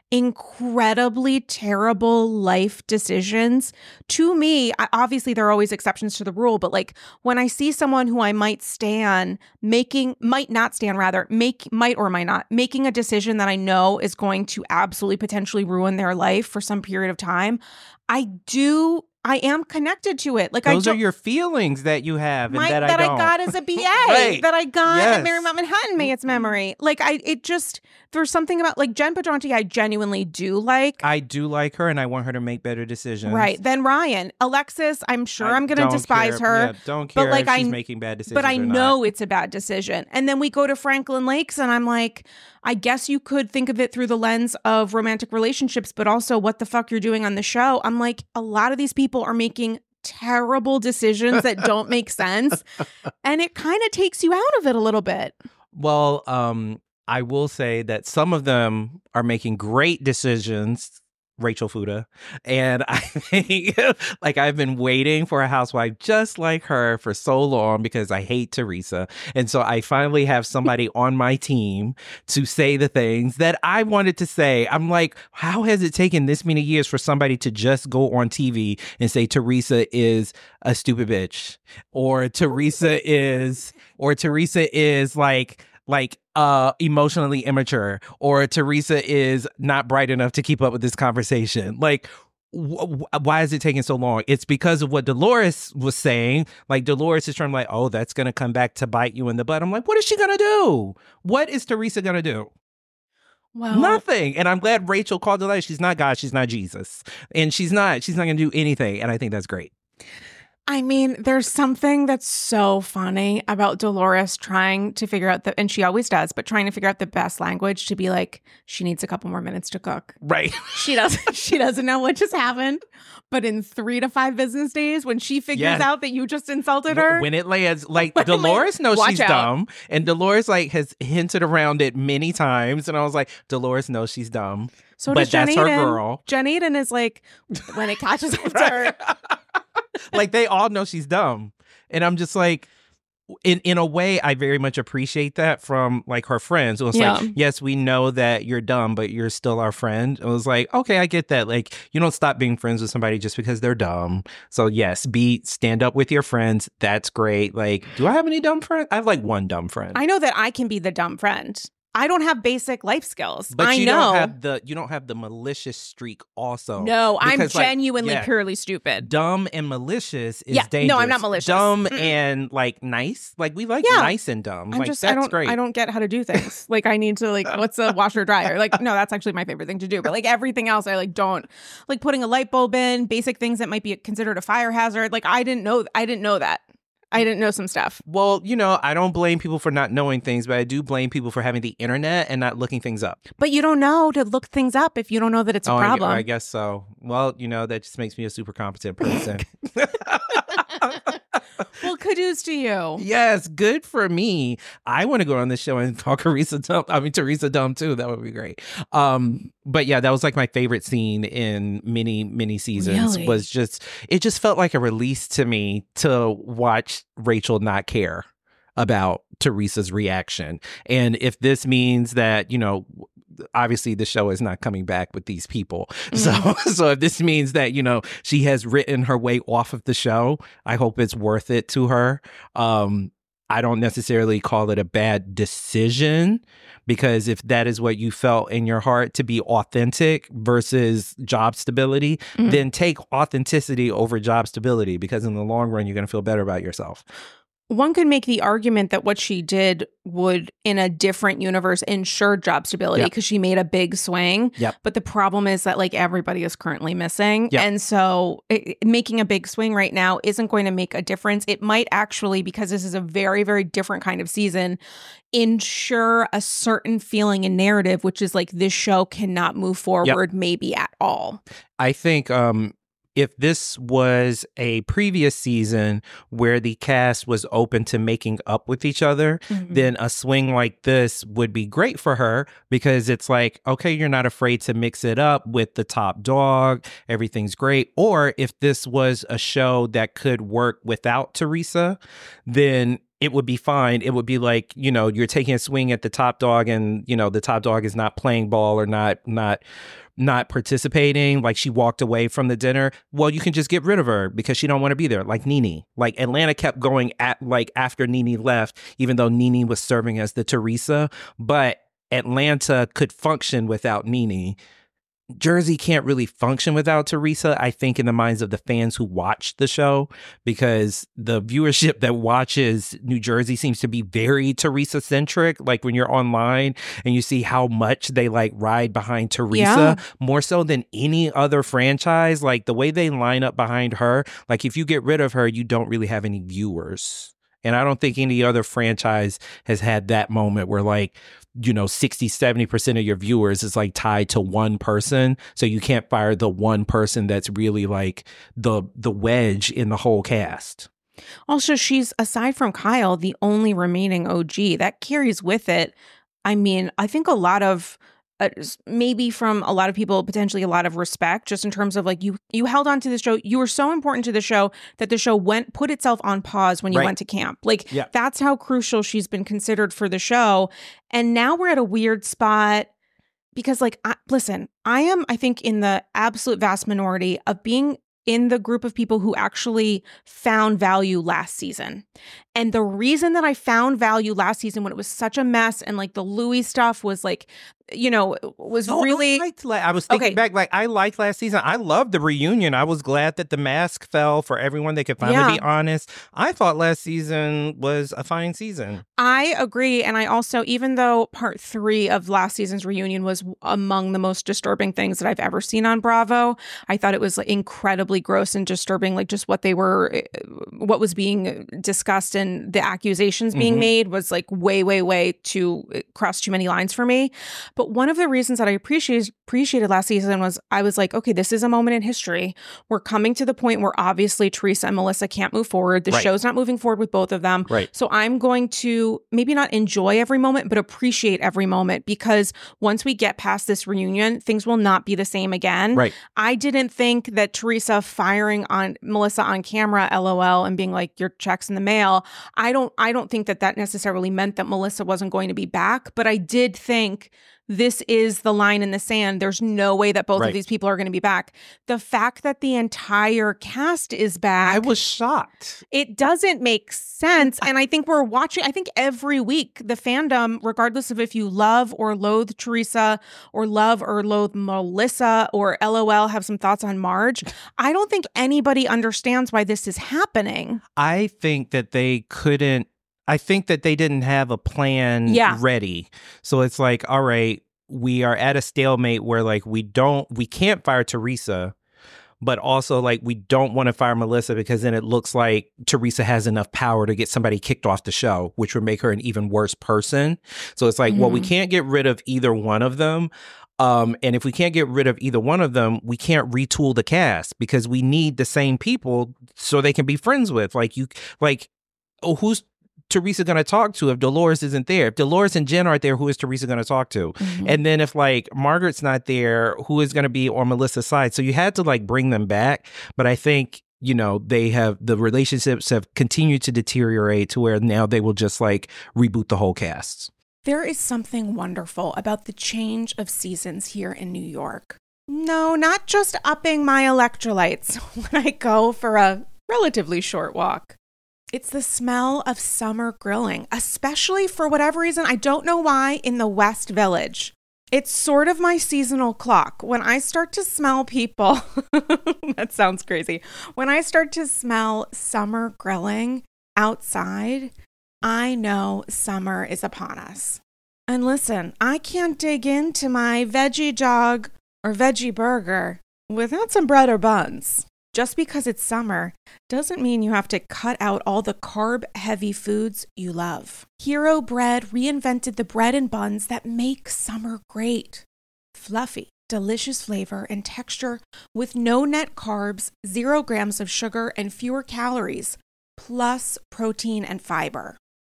incredibly terrible life decisions. To me, I, obviously there are always exceptions to the rule, but like when I see someone who I might stan making, might not stan rather, make, might or might not, making a decision that I know is going to absolutely potentially ruin their life for some period of time, I do I am connected to it. Like Those I are your feelings that you have and my, that I that don't. I got as a B A, Right. that I got Yes. at Marymount Manhattan may its memory. Like I, it just, there's something about like Jen Pedranti I genuinely do like. I do like her and I want her to make better decisions. Right. Then Ryan. Alexis, I'm sure I I'm going to don't despise care. her. Yeah, don't care but like if she's I, making bad decisions But I or know not. it's a bad decision. And then we go to Franklin Lakes and I'm like, I guess you could think of it through the lens of romantic relationships, but also what the fuck you're doing on the show. I'm like, a lot of these people are making terrible decisions that don't make sense. And it kind of takes you out of it a little bit. Well, um, I will say that some of them are making great decisions. Rachel Fuda. And I think, like, I've been waiting for a housewife just like her for so long because I hate Teresa. And so I finally have somebody on my team to say the things that I wanted to say. I'm like, how has it taken this many years for somebody to just go on T V and say Teresa is a stupid bitch, or Teresa is, or Teresa is like, like uh emotionally immature, or Teresa is not bright enough to keep up with this conversation. Like, wh- why is it taking so long? It's because of what Dolores was saying. Like, Dolores is trying to like, oh, that's going to come back to bite you in the butt. I'm like, what is she going to do? What is Teresa going to do? Well, Nothing. And I'm glad Rachel called it out. She's not God. She's not Jesus. And she's not, she's not going to do anything. And I think that's great. I mean, there's something that's so funny about Dolores trying to figure out the, and she always does, but trying to figure out the best language to be like, she needs a couple more minutes to cook. Right. She doesn't, she doesn't know what just happened. But in three to five business days, when she figures Yes. out that you just insulted her. When it lands, like When it Dolores lands, knows watch she's out. dumb. And Dolores like has hinted around it many times. And I was like, Dolores knows she's dumb. So but does Jen that's her Aiden. girl. Jen Aiden is like, when it catches up to her. Like, they all know she's dumb. And I'm just like, in in a way, I very much appreciate that from like her friends. It was Yeah. like, yes, we know that you're dumb, but you're still our friend. It was like, okay, I get that. Like, you don't stop being friends with somebody just because they're dumb. So yes, be stand up with your friends. That's great. Like, do I have any dumb friends? I have like one dumb friend. I know that I can be the dumb friend. I don't have basic life skills. But I you know. don't have the you don't have the malicious streak also. No, I'm Because, like, genuinely yeah. purely stupid. Dumb and malicious is Yeah, no, dangerous. I'm not malicious. Dumb Mm-mm. and like nice. Like, we like Yeah. nice and dumb. I'm like, just that's I don't great. I don't get how to do things. Like I need to like what's a washer dryer? Like no, that's actually my favorite thing to do. But like everything else I like don't like putting a light bulb in, basic things that might be considered a fire hazard. Like I didn't know I didn't know that. I didn't know some stuff. Well, you know, I don't blame people for not knowing things, but I do blame people for having the internet and not looking things up. But you don't know to look things up if you don't know that it's a Oh, I- problem. I, guess so. Well, you know, that just makes me a super competent person. Well, kudos to you. Yes, good for me. I want to go on this show and call Teresa dumb. I mean, Teresa dumb too. That would be great. Um, but yeah, that was like my favorite scene in many, many seasons. Really? Was just it just felt like a release to me to watch Rachel not care about Teresa's reaction. And if this means that, you know, obviously the show is not coming back with these people. Mm-hmm. So so if this means that, you know, she has written her way off of the show, I hope it's worth it to her. Um, I don't necessarily call it a bad decision, because if that is what you felt in your heart to be authentic versus job stability, Mhm. then take authenticity over job stability, because in the long run, you're going to feel better about yourself. One could make the argument that what she did would, in a different universe, ensure job stability Yep. because she made a big swing. Yep. But the problem is that like everybody is currently missing. Yep. And so it, making a big swing right now isn't going to make a difference. It might actually, because this is a very, very different kind of season, ensure a certain feeling and narrative, which is like this show cannot move forward maybe at all. I think um, if this was a previous season where the cast was open to making up with each other, Mhm. then a swing like this would be great for her, because it's like, okay, you're not afraid to mix it up with the top dog. Everything's great. Or if this was a show that could work without Teresa, then it would be fine. It would be like, you know, you're taking a swing at the top dog and, you know, the top dog is not playing ball or not, not, not participating. Like she walked away from the dinner. Well, you can just get rid of her because she don't want to be there. Like Nene, like Atlanta kept going at like after Nene left, even though Nene was serving as the Teresa, but Atlanta could function without Nene. Jersey can't really function without Teresa, I think, in the minds of the fans who watch the show, because the viewership that watches New Jersey seems to be very Teresa-centric. Like when you're online and you see how much they like ride behind Teresa, yeah. more so than any other franchise, like the way they line up behind her, like if you get rid of her, you don't really have any viewers. And I don't think any other franchise has had that moment where like, you know, sixty, seventy percent of your viewers is like tied to one person. So you can't fire the one person that's really like the the wedge in the whole cast. Also, she's, aside from Kyle, the only remaining O G. That carries with it. I mean, I think a lot of, uh, maybe from a lot of people, potentially a lot of respect, just in terms of like, you you held on to the show. You were so important to the show that the show went, put itself on pause when you right. went to camp. Like, yeah. that's how crucial she's been considered for the show. And now we're at a weird spot because like, I, listen, I am, I think, in the absolute vast minority of being in the group of people who actually found value last season. And the reason that I found value last season when it was such a mess and like the Louis stuff was like, you know, was oh, really... I, liked, I was thinking okay. back, like I liked last season. I loved the reunion. I was glad that the mask fell for everyone. They could finally yeah. be honest. I thought last season was a fine season. I agree. And I also, even though part three of last season's reunion was among the most disturbing things that I've ever seen on Bravo, I thought it was like incredibly gross and disturbing, like just what they were, what was being discussed and the accusations being mm-hmm. made was like way, way, way too, crossed too many lines for me. But one of the reasons that I appreciated appreciated last season was I was like, okay, this is a moment in history. We're coming to the point where obviously Teresa and Melissa can't move forward. The right. show's not moving forward with both of them. Right. So I'm going to maybe not enjoy every moment, but appreciate every moment, because once we get past this reunion, things will not be the same again. Right. I didn't think that Teresa firing on Melissa on camera, LOL, and being like, your check's in the mail. I don't, I don't think that that necessarily meant that Melissa wasn't going to be back, but I did think this is the line in the sand. There's no way that both right. of these people are going to be back. The fact that the entire cast is back, I was shocked. It doesn't make sense. And I think we're watching, I think every week, the fandom, regardless of if you love or loathe Teresa or love or loathe Melissa or LOL, have some thoughts on Marge. I don't think anybody understands why this is happening. I think that they couldn't I think that they didn't have a plan yeah. ready. So it's like, all right, we are at a stalemate where like we don't, we can't fire Teresa, but also like we don't want to fire Melissa because then it looks like Teresa has enough power to get somebody kicked off the show, which would make her an even worse person. So it's like, mm-hmm. well, we can't get rid of either one of them. Um, and if we can't get rid of either one of them, we can't retool the cast because we need the same people so they can be friends with. Like you, like, oh, who's Teresa going to talk to if Dolores isn't there? If Dolores and Jen aren't there, who is Teresa going to talk to? Mm-hmm. And then if like Margaret's not there, who is going to be on Melissa's side? So you had to like bring them back. But I think, you know, they have, the relationships have continued to deteriorate to where now they will just like reboot the whole cast. There is something wonderful about the change of seasons here in New York. No, not just upping my electrolytes when I go for a relatively short walk. It's the smell of summer grilling, especially for whatever reason, I don't know why, in the West Village. It's sort of my seasonal clock. When I start to smell people, that sounds crazy. When I start to smell summer grilling outside, I know summer is upon us. And listen, I can't dig into my veggie dog or veggie burger without some bread or buns. Just because it's summer doesn't mean you have to cut out all the carb-heavy foods you love. Hero Bread reinvented the bread and buns that make summer great. Fluffy, delicious flavor and texture with no net carbs, zero grams of sugar, and fewer calories, plus protein and fiber.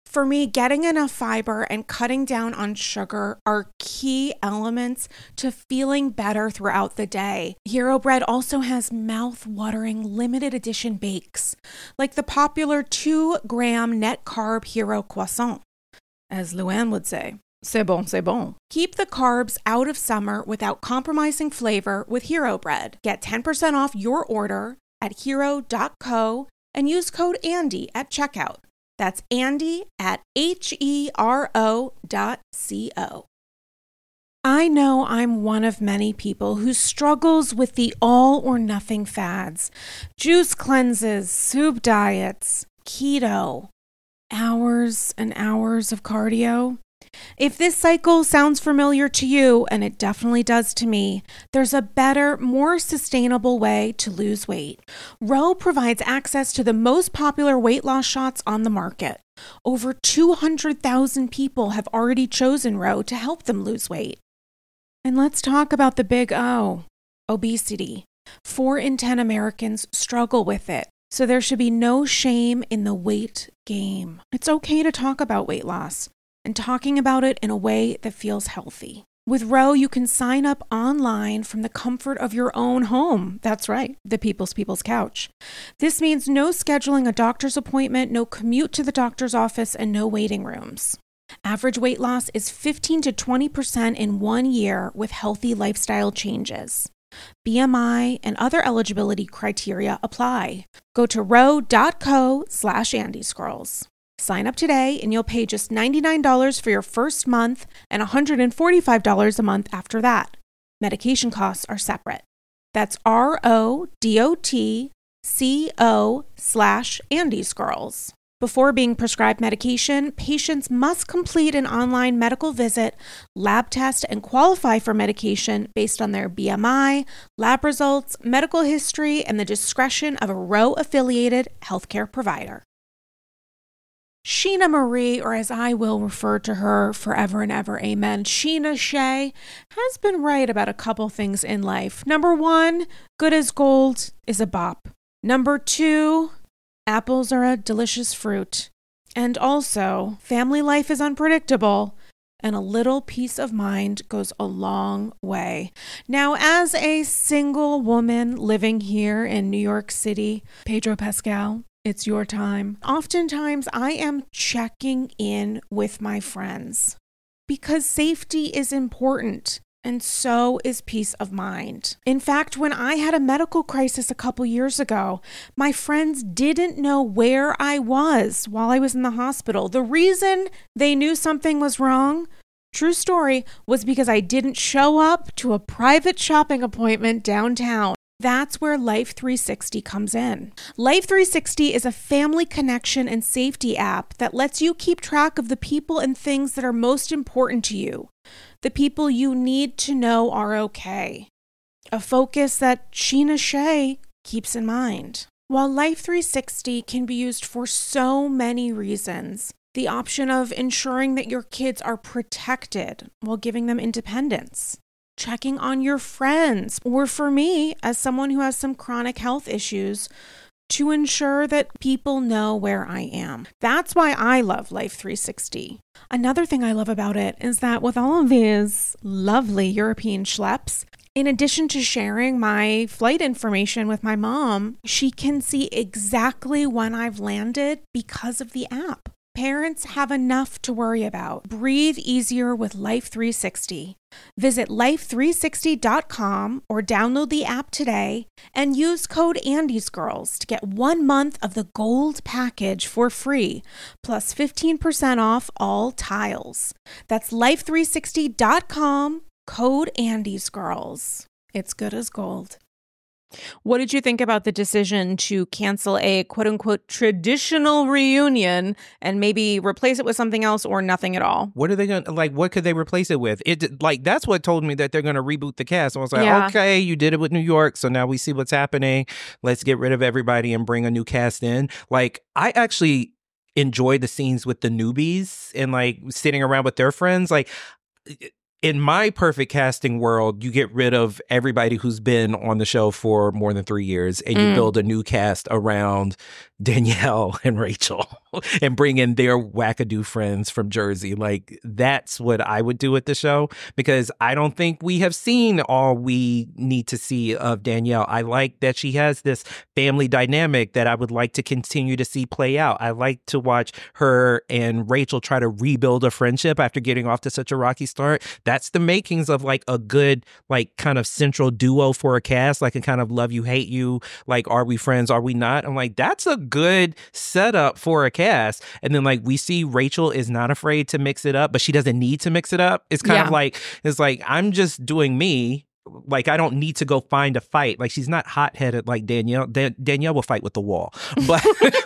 For me, getting enough fiber and cutting down on sugar are key elements to feeling better throughout the day. Hero Bread also has mouth-watering limited edition bakes, like the popular two gram net carb Hero Croissant. As Luann would say, c'est bon, c'est bon. Keep the carbs out of summer without compromising flavor with Hero Bread. Get ten percent off your order at hero dot co and use code Andy at checkout. That's Andy at H E R O dot C O. I know I'm one of many people who struggles with the all or nothing fads, juice cleanses, soup diets, keto, hours and hours of cardio. If this cycle sounds familiar to you, and it definitely does to me, there's a better, more sustainable way to lose weight. Ro provides access to the most popular weight loss shots on the market. Over two hundred thousand people have already chosen Ro to help them lose weight. And let's talk about the big O, obesity. Four in ten Americans struggle with it, so there should be no shame in the weight game. It's okay to talk about weight loss, and talking about it in a way that feels healthy. With Ro, you can sign up online from the comfort of your own home. That's right, the People's People's Couch. This means no scheduling a doctor's appointment, no commute to the doctor's office, and no waiting rooms. Average weight loss is fifteen to twenty percent in one year with healthy lifestyle changes. B M I and other eligibility criteria apply. Go to ro dot co slash Andy Scrolls. Sign up today and you'll pay just ninety-nine dollars for your first month and one hundred forty-five dollars a month after that. Medication costs are separate. That's R-O-D-O-T-C-O slash Andy Scrolls. Before being prescribed medication, patients must complete an online medical visit, lab test, and qualify for medication based on their B M I, lab results, medical history, and the discretion of a Ro-affiliated healthcare provider. Sheena Marie, or as I will refer to her forever and ever, amen, Sheena Shea, has been right about a couple things in life. Number one, good as gold is a bop. Number two, apples are a delicious fruit. And also, family life is unpredictable, and a little peace of mind goes a long way. Now, as a single woman living here in New York City, Pedro Pascal, it's your time. Oftentimes, I am checking in with my friends because safety is important. And so is peace of mind. In fact, when I had a medical crisis a couple years ago, my friends didn't know where I was while I was in the hospital. The reason they knew something was wrong, true story, was because I didn't show up to a private shopping appointment downtown. That's where Life three sixty comes in. Life three sixty is a family connection and safety app that lets you keep track of the people and things that are most important to you. The people you need to know are okay. A focus that Sheena Shea keeps in mind. While Life three sixty can be used for so many reasons, the option of ensuring that your kids are protected while giving them independence, checking on your friends, or for me, as someone who has some chronic health issues, to ensure that people know where I am. That's why I love Life three sixty. Another thing I love about it is that with all of these lovely European schleps, in addition to sharing my flight information with my mom, she can see exactly when I've landed because of the app. Parents have enough to worry about. Breathe easier with Life three sixty. Visit life three sixty dot com or download the app today and use code AndysGirls to get one month of the gold package for free, plus fifteen percent off all tiles. That's life three sixty dot com, code AndysGirls. It's good as gold. What did you think about the decision to cancel a quote-unquote traditional reunion and maybe replace it with something else or nothing at all? What are they going to, like, what could they replace it with? It like, that's what told me that they're going to reboot the cast. I was like, Yeah. okay, you did it with New York, so now we see what's happening. Let's get rid of everybody and bring a new cast in. Like, I actually enjoyed the scenes with the newbies and, like, sitting around with their friends. Like, in my perfect casting world, you get rid of everybody who's been on the show for more than three years and you Mm. build a new cast around Danielle and Rachel and bring in their wackadoo friends from Jersey. Like, that's what I would do with the show, because I don't think we have seen all we need to see of Danielle. I like that she has this family dynamic that I would like to continue to see play out. I like to watch her and Rachel try to rebuild a friendship after getting off to such a rocky start. That's the makings of like a good, like kind of central duo for a cast, like a kind of love you, hate you, like are we friends, are we not? I'm like, that's a good setup for a cast. And then like we see Rachel is not afraid to mix it up, but she doesn't need to mix it up. It's kind Yeah. of like, it's like, I'm just doing me. Like, I don't need to go find a fight. Like, she's not hot-headed like Danielle. Da- Danielle will fight with the wall. But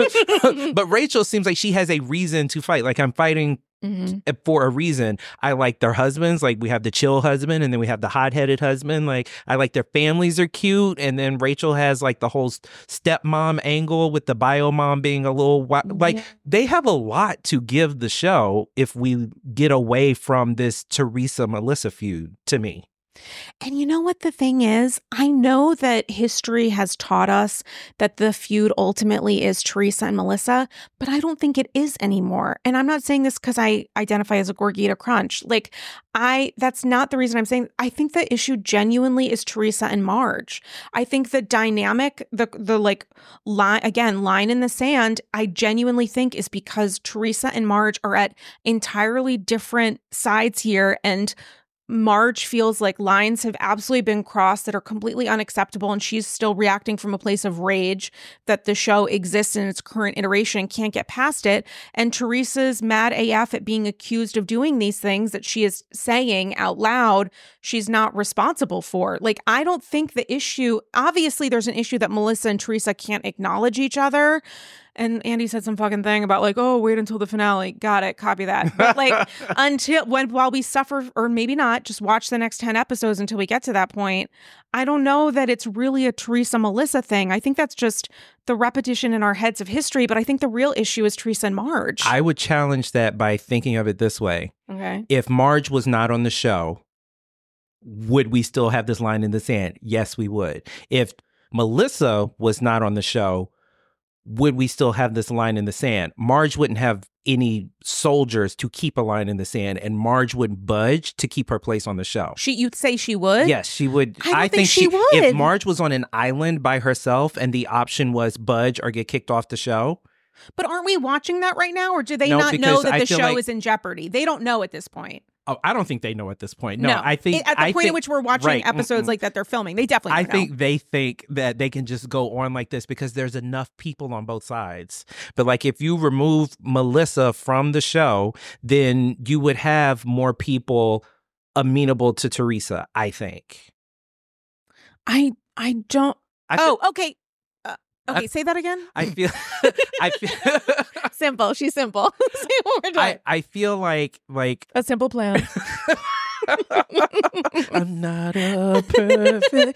but Rachel seems like she has a reason to fight. Like, I'm fighting Mm-hmm. for a reason. I like their husbands. Like, we have the chill husband and then we have the hot-headed husband. Like, I like their families are cute. And then Rachel has like the whole stepmom angle with the bio mom being a little wi- like Yeah. they have a lot to give the show if we get away from this Teresa Melissa feud, to me. And you know what the thing is? I know that history has taught us that the feud ultimately is Teresa and Melissa, but I don't think it is anymore. And I'm not saying this because I identify as a Gorgita Crunch. Like, I, that's not the reason I'm saying. I think the issue genuinely is Teresa and Marge. I think the dynamic, the, the like line, again, line in the sand, I genuinely think is because Teresa and Marge are at entirely different sides here. And Marge feels like lines have absolutely been crossed that are completely unacceptable, and she's still reacting from a place of rage that the show exists in its current iteration and can't get past it. And Teresa's mad A F at being accused of doing these things that she is saying out loud she's not responsible for. Like, I don't think the issue, obviously there's an issue that Melissa and Teresa can't acknowledge each other. And Andy said some fucking thing about like, oh, wait until the finale. Got it. Copy that. But like until when while we suffer, or maybe not, just watch the next ten episodes until we get to that point. I don't know that it's really a Teresa Melissa thing. I think that's just the repetition in our heads of history. But I think the real issue is Teresa and Marge. I would challenge that by thinking of it this way. Okay. If Marge was not on the show, would we still have this line in the sand? Yes, we would. If Melissa was not on the show, would we still have this line in the sand? Marge wouldn't have any soldiers to keep a line in the sand, and Marge wouldn't budge to keep her place on the show. She, you'd say she would? Yes, she would. I don't think she would. If Marge was on an island by herself and the option was budge or get kicked off the show. But aren't we watching that right now? Or do they No, not know because that I the feel show like- is in jeopardy? They don't know at this point. Oh, I don't think they know at this point. No, I think at the I point think, at which we're watching right, episodes mm-mm. like that they're filming, they definitely I don't think know. they think that they can just go on like this because there's enough people on both sides. But like if you remove Melissa from the show, then you would have more people amenable to Teresa, I think. I I don't. I oh, okay. Uh, okay, I- say that again. I feel I feel Simple. She's simple. Say it one more time. I, I feel like like A simple plan. I'm not a perfect.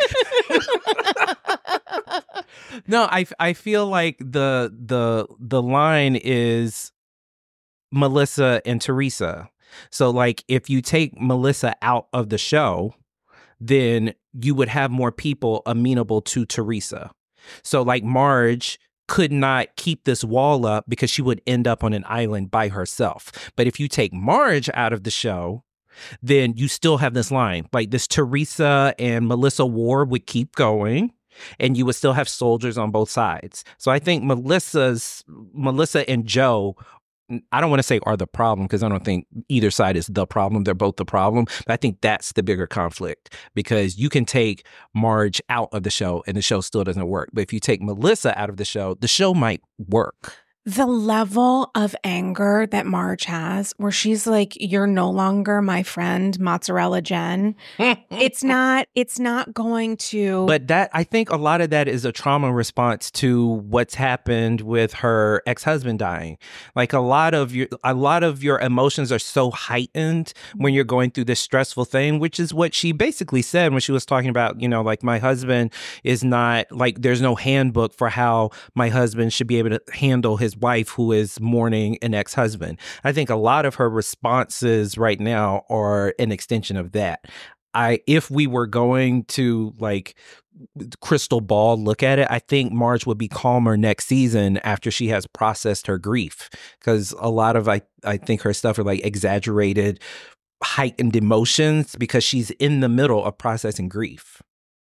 No, I I feel like the the the line is Melissa and Teresa. So like if you take Melissa out of the show, then you would have more people amenable to Teresa. So like Marge could not keep this wall up because she would end up on an island by herself. But if you take Marge out of the show, then you still have this line. Like this Teresa and Melissa war would keep going, and you would still have soldiers on both sides. So I think Melissa's Melissa and Joe, I don't want to say are the problem because I don't think either side is the problem. They're both the problem. But I think that's the bigger conflict because you can take Marge out of the show and the show still doesn't work. But if you take Melissa out of the show, the show might work. The level of anger that Marge has, where she's like, "You're no longer my friend, Mozzarella Jen." it's not. It's not going to. But that I think a lot of that is a trauma response to what's happened with her ex-husband dying. Like a lot of your a lot of your emotions are so heightened when you're going through this stressful thing, which is what she basically said when she was talking about, you know, like my husband is not like there's no handbook for how my husband should be able to handle his wife who is mourning an ex-husband. I think a lot of her responses right now are an extension of that. I, if we were going to like crystal ball look at it, I think Marge would be calmer next season after she has processed her grief, because a lot of I, I think her stuff are like exaggerated, heightened emotions because she's in the middle of processing grief.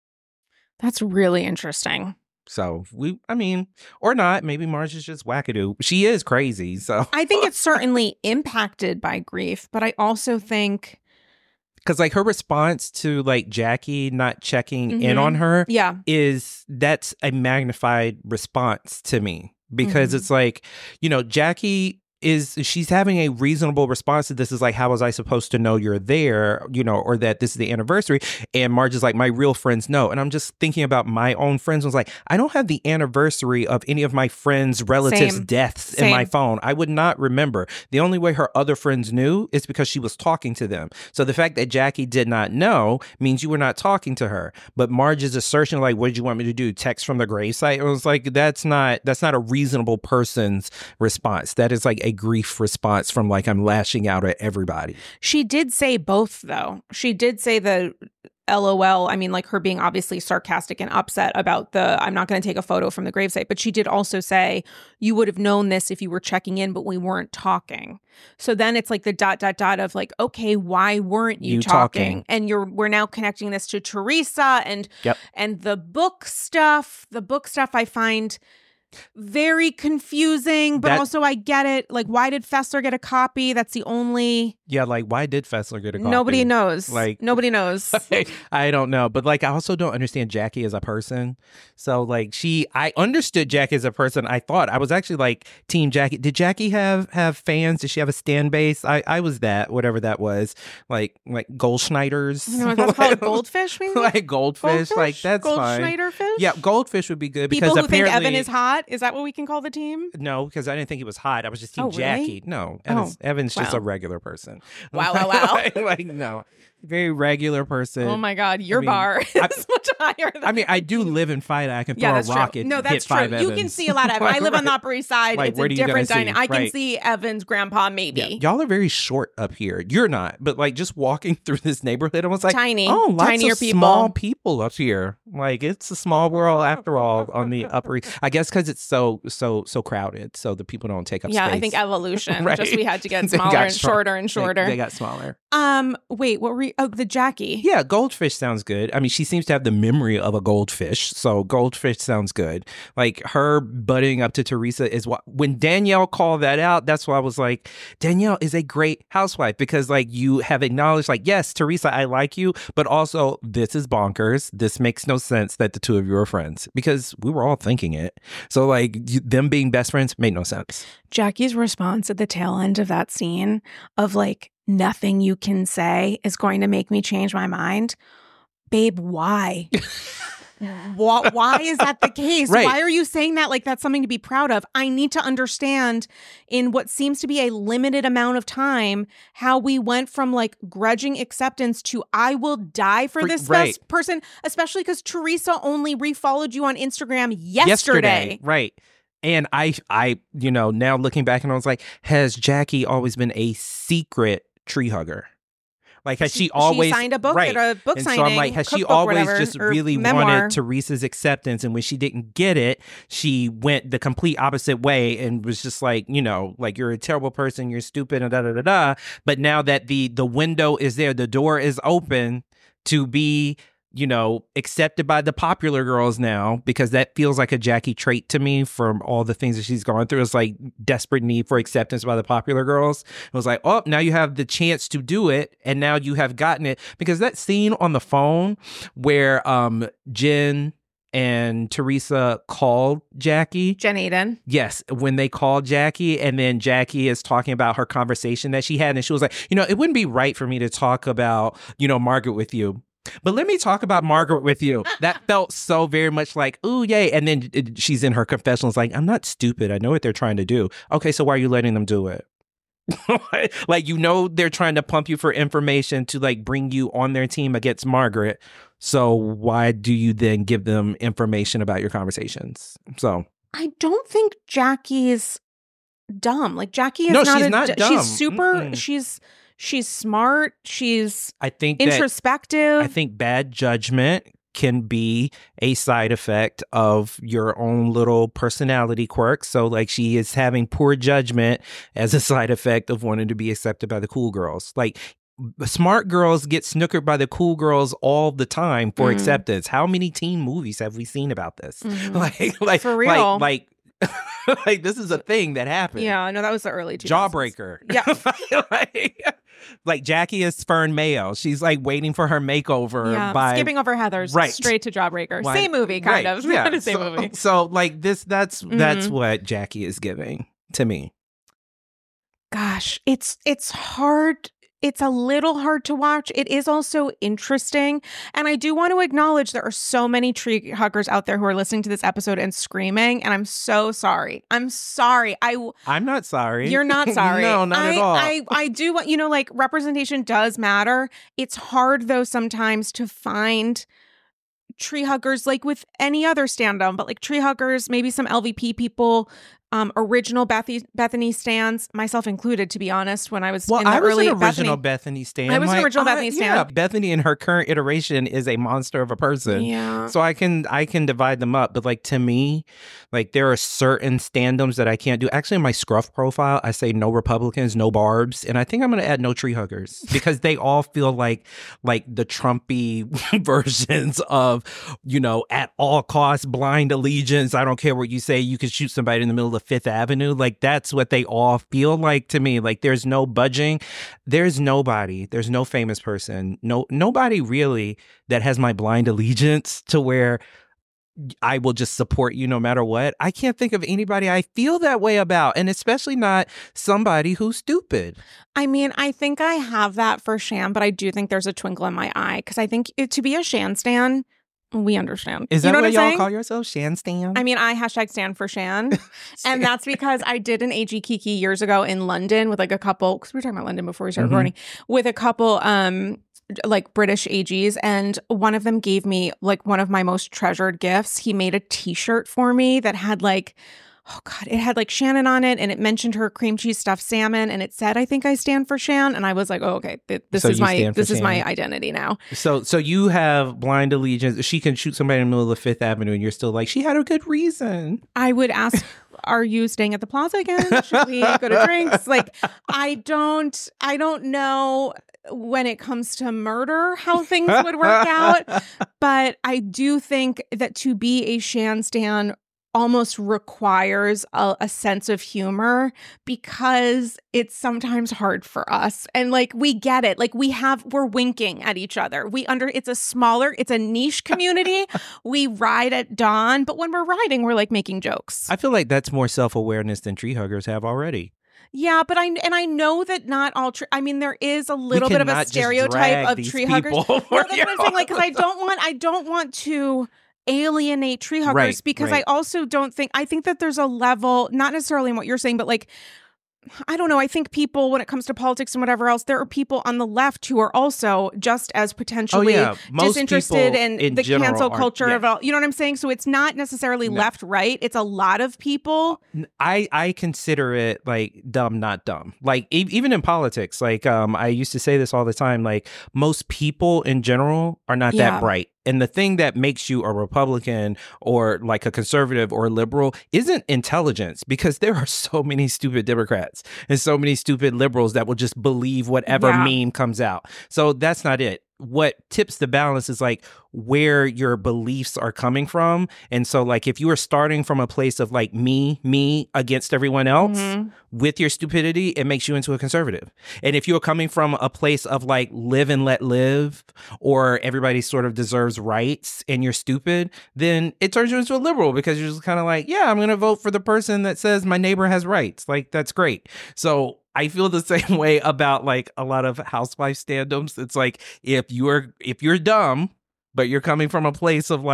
That's really interesting. So we, I mean, or not, maybe Marge is just wackadoo. She is crazy. So I think it's certainly impacted by grief, but I also think because like her response to like Jackie not checking mm-hmm. in on her yeah. is that's a magnified response to me, because mm-hmm. it's like, you know, Jackie is she's having a reasonable response to this. Is like, how was I supposed to know you're there, you know, or that this is the anniversary? And Marge is like, my real friends know. And I'm just thinking about my own friends. I was like, I don't have the anniversary of any of my friends' relatives' Same. deaths Same. in my phone. I would not remember. The only way her other friends knew is because she was talking to them. So the fact that Jackie did not know means you were not talking to her. But Marge's assertion, like, what did you want me to do? Text from the gravesite? It was like, that's not that's not a reasonable person's response. That is like a grief response from like, I'm lashing out at everybody. She did say both, though. She did say the LOL. I mean, like her being obviously sarcastic and upset about the, I'm not going to take a photo from the gravesite. But she did also say, you would have known this if you were checking in, but we weren't talking. So then it's like the dot, dot, dot of like, okay, why weren't you, You talking? talking. And you're, we're now connecting this to Teresa and, Yep. and the book stuff. The book stuff I find very confusing, but That- also I get it. Like, why did Fessler get a copy? That's the only... Yeah, like, why did Fessler get a copy? Nobody knows. Like, Nobody knows. I don't know. But like, I also don't understand Jackie as a person. So like she, I understood Jackie as a person. I thought I was actually like team Jackie. Did Jackie have, have fans? Did she have a stan base? I, I was that, whatever that was. Like, like Goldschneiders. You know what that's called? Goldfish, maybe? Like goldfish. Goldfish? Like that's fine. Goldschneider fish? Yeah, goldfish would be good. People because who think apparently, Evan is hot? Is that what we can call the team? No, because I didn't think he was hot. I was just team Oh, really? Jackie. No, Evan's, Oh, Evan's just wow. a regular person. Wow, wow, wow. like, like, no, very regular person. Oh my God, your I mean, bar is I- much higher than I mean, I do live in Fida. I can throw yeah, a that's rocket. true. No, and that's hit five true. You can Evans. see a lot of I live on the Upper East Side. Like, It's where a do you gonna different see? dynamic. I can Right. see Evan's grandpa maybe. Yeah, y'all are very short up here. You're not, but like just walking through this neighborhood, I was like, Tiny. oh, lots Tinier of people. small people up here. Like it's a small world after all on the Upper East. I guess because it's so so so crowded, so the people don't take up Yeah, space. I think evolution. Right. Just we had to get They smaller got and strong- shorter and They- shorter. They, got smaller. um, wait, what were you? Oh, the Jackie. Yeah, goldfish sounds good. I mean, she seems to have the memory of a goldfish, so goldfish sounds good. Like her butting up to Teresa is what when Danielle called that out. That's why I was like, Danielle is a great housewife because like you have acknowledged, like, yes, Teresa, I like you, but also this is bonkers. This makes no sense that the two of you are friends because we were all thinking it. So like you, them being best friends made no sense. Jackie's response at the tail end of that scene of like, nothing you can say is going to make me change my mind. Babe, why? why, why is that the case? Right. Why are you saying that like that's something to be proud of? I need to understand in what seems to be a limited amount of time how we went from like grudging acceptance to I will die for For- this right. best person, especially because Teresa only refollowed you on Instagram yesterday. Right. And I, I, you know, now looking back and I was like, has Jackie always been a secret tree hugger? Like, has she, always she signed a book right. at a book and signing? So I'm like, has she cookbook, always whatever, just or really memoir. wanted Teresa's acceptance? And when she didn't get it, she went the complete opposite way and was just like, you know, like you're a terrible person, you're stupid, and da da da da. But now that the the window is there, the door is open to be, you know, accepted by the popular girls now, because that feels like a Jackie trait to me from all the things that she's gone through. It's like desperate need for acceptance by the popular girls. It was like, oh, now you have the chance to do it. And now you have gotten it. Because that scene on the phone where um Jen and Teresa called Jackie. Jen Aiden. Yes, when they called Jackie and then Jackie is talking about her conversation that she had. And she was like, you know, it wouldn't be right for me to talk about, you know, Margaret with you. But let me talk about Margaret with you. That felt so very much like, ooh, yay. And then it, she's in her confessionals like, I'm not stupid. I know what they're trying to do. Okay, so why are you letting them do it? Like, you know, they're trying to pump you for information to like bring you on their team against Margaret. So why do you then give them information about your conversations? So I don't think Jackie's dumb. Like Jackie is No, not she's a, not d- dumb. She's super. Mm-mm. She's she's smart. She's I think that introspective. I think bad judgment can be a side effect of your own little personality quirks. So like she is having poor judgment as a side effect of wanting to be accepted by the cool girls. Like smart girls get snookered by the cool girls all the time for Mm. acceptance. How many teen movies have we seen about this? Mhm. Like, like For real. Like, like, like this is a thing that happened. Yeah, no, that was the early two thousands. Jawbreaker. Yeah. like, like Jackie is Fern Mayo. She's like waiting for her makeover Yeah, by skipping over Heather's Right. straight to Jawbreaker. Why- Same movie, kind right, of. Yeah. Not the same so, movie. So like this, that's that's Mhm. what Jackie is giving to me. Gosh, it's it's hard. It's a little hard to watch. It is also interesting. And I do want to acknowledge there are so many tree huggers out there who are listening to this episode and screaming. And I'm so sorry. I'm sorry. I I'm not sorry. You're not sorry. No, not I, at all. I, I do want, you know, like representation does matter. It's hard though sometimes to find tree huggers like with any other stand-up, but like tree huggers, maybe some L V P people, um, original Bethany, Bethany stands, myself included, to be honest, when I was Well, in the I was early an original Bethany. Bethany stan. I was an Like, original Bethany I- stan. Yeah, Bethany in her current iteration is a monster of a person. Yeah. So I can I can divide them up, but like to me, like there are certain stand-ums that I can't do. Actually, in my Scruff profile, I say no Republicans, no Barbs, and I think I'm going to add no tree huggers because they all feel like like the Trumpy versions of, you know, at all costs blind allegiance. I don't care what you say. You can shoot somebody in the middle of Fifth Avenue. Like that's what they all feel like to me. Like there's no budging. There's nobody. There's no famous person. No nobody really that has my blind allegiance to where I will just support you no matter what. I can't think of anybody I feel that way about, and especially not somebody who's stupid. I mean, I think I have that for Shan, but I do think there's a twinkle in my eye because I think it, to be a Shan stan, we understand. Is you that know what, what I'm y'all saying? call yourselves? Shan Stan? I mean, I hashtag stand for Shan. And that's because I did an A G Kiki years ago in London with like a couple, because we were talking about London before we started Mhm. recording, with a couple um like British A Gs. And one of them gave me like one of my most treasured gifts. He made a t-shirt for me that had like, oh God, it had like Shannon on it and it mentioned her cream cheese stuffed salmon and it said, I think I stand for Shan. And I was like, oh, okay, th- this So is you my, stand for this is my Shan. identity now. So so you have blind allegiance. She can shoot somebody in the middle of Fifth Avenue and you're still like, she had a good reason. I would ask, are you staying at the plaza again? Should we go to drinks? Like, I don't, I don't know when it comes to murder how things would work out. But I do think that to be a Shan stan almost requires a, a sense of humor because it's sometimes hard for us. And like, we get it. Like we have, we're winking at each other. We under, it's a smaller, it's a niche community. We ride at dawn, but when we're riding, we're like making jokes. I feel like that's more self-awareness than tree huggers have already. Yeah, but I, and I know that not all, tree, I mean, there is a little bit of a cannot just stereotype drag of these tree people huggers. over No, that's what I'm your saying. Like, because I own- don't want, I don't want to alienate tree huggers Right, because right. I also don't think, I think that there's a level, not necessarily in what you're saying, but like, I don't know. I think people, when it comes to politics and whatever else, there are people on the left who are also just as potentially Oh, yeah. Most disinterested people in, in the general cancel are- culture yeah. of all. You know what I'm saying? So it's not necessarily No. left, right. It's a lot of people. I, I consider it like dumb, not dumb. Like e- even in politics, like um, I used to say this all the time. Like most people in general are not Yeah. that bright. And the thing that makes you a Republican or like a conservative or a liberal isn't intelligence, because there are so many stupid Democrats and so many stupid liberals that will just believe whatever Yeah. meme comes out. So that's not it. What tips the balance is like where your beliefs are coming from. And so like if you are starting from a place of like me, me against everyone else Mhm. with your stupidity, it makes you into a conservative. And if you're coming from a place of like live and let live, or everybody sort of deserves rights and you're stupid, then it turns you into a liberal because you're just kind of like, yeah, I'm going to vote for the person that says my neighbor has rights. Like, that's great. So I feel the same way about like a lot of housewife stand-ups. It's like if you're if you're dumb, but you're coming from a place of like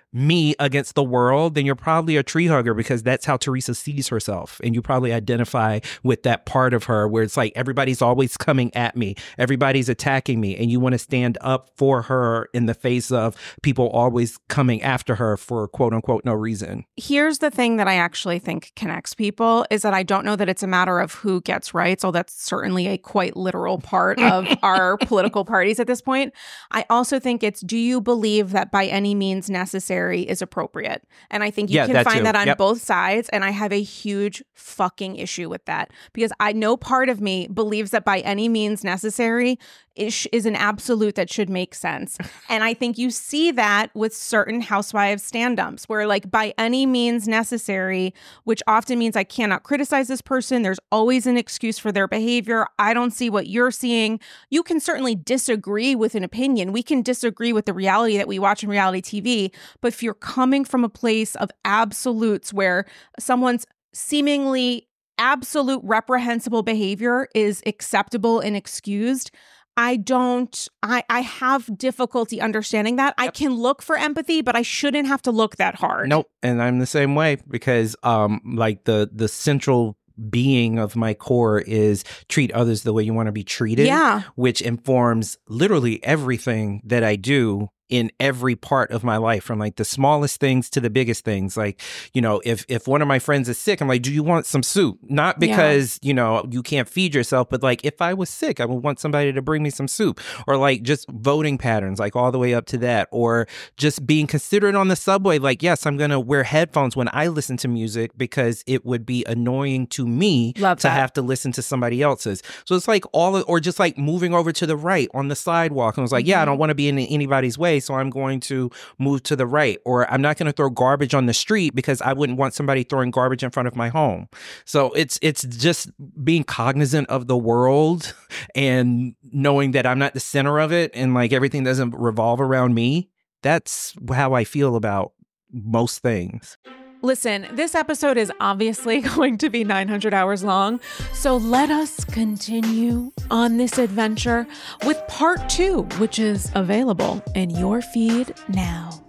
me against the world, then you're probably a tree hugger, because that's how Teresa sees herself. And you probably identify with that part of her where it's like, everybody's always coming at me. Everybody's attacking me. And you want to stand up for her in the face of people always coming after her for quote unquote no reason. Here's the thing that I actually think connects people is that I don't know that it's a matter of who gets rights, although that's certainly a quite literal part of our political parties at this point. I also think it's, do you believe that by any means necessary is appropriate? And I think you yeah, can that find too. that on Yep. both sides. And I have a huge fucking issue with that, because I know part of me believes that by any means necessary is, is an absolute that should make sense. And I think you see that with certain housewives stand-ups where, like, by any means necessary, which often means I cannot criticize this person. There's always an excuse for their behavior. I don't see what you're seeing. You can certainly disagree with an opinion. We can disagree with the reality that we watch in reality T V. But if you're coming from a place of absolutes where someone's seemingly absolute reprehensible behavior is acceptable and excused, I don't, I, I have difficulty understanding that. I can look for empathy, but I shouldn't have to look that hard. Nope. And I'm the same way, because um, like the the central being of my core is treat others the way you want to be treated. Yeah. Which informs literally everything that I do in every part of my life, from like the smallest things to the biggest things. Like, you know, if if one of my friends is sick, I'm like, do you want some soup? Not because, yeah. you know, you can't feed yourself, but like, if I was sick, I would want somebody to bring me some soup. Or like just voting patterns, like all the way up to that. Or just being considerate on the subway. Like, yes, I'm going to wear headphones when I listen to music because it would be annoying to me Love to that. have to listen to somebody else's. So it's like all, of, or just like moving over to the right on the sidewalk. And I was like, mm-hmm. yeah, I don't want to be in anybody's way, so I'm going to move to the right. Or I'm not going to throw garbage on the street because I wouldn't want somebody throwing garbage in front of my home. So it's it's just being cognizant of the world and knowing that I'm not the center of it and like everything doesn't revolve around me. That's how I feel about most things. Listen, this episode is obviously going to be nine hundred hours long, so let us continue on this adventure with part two, which is available in your feed now.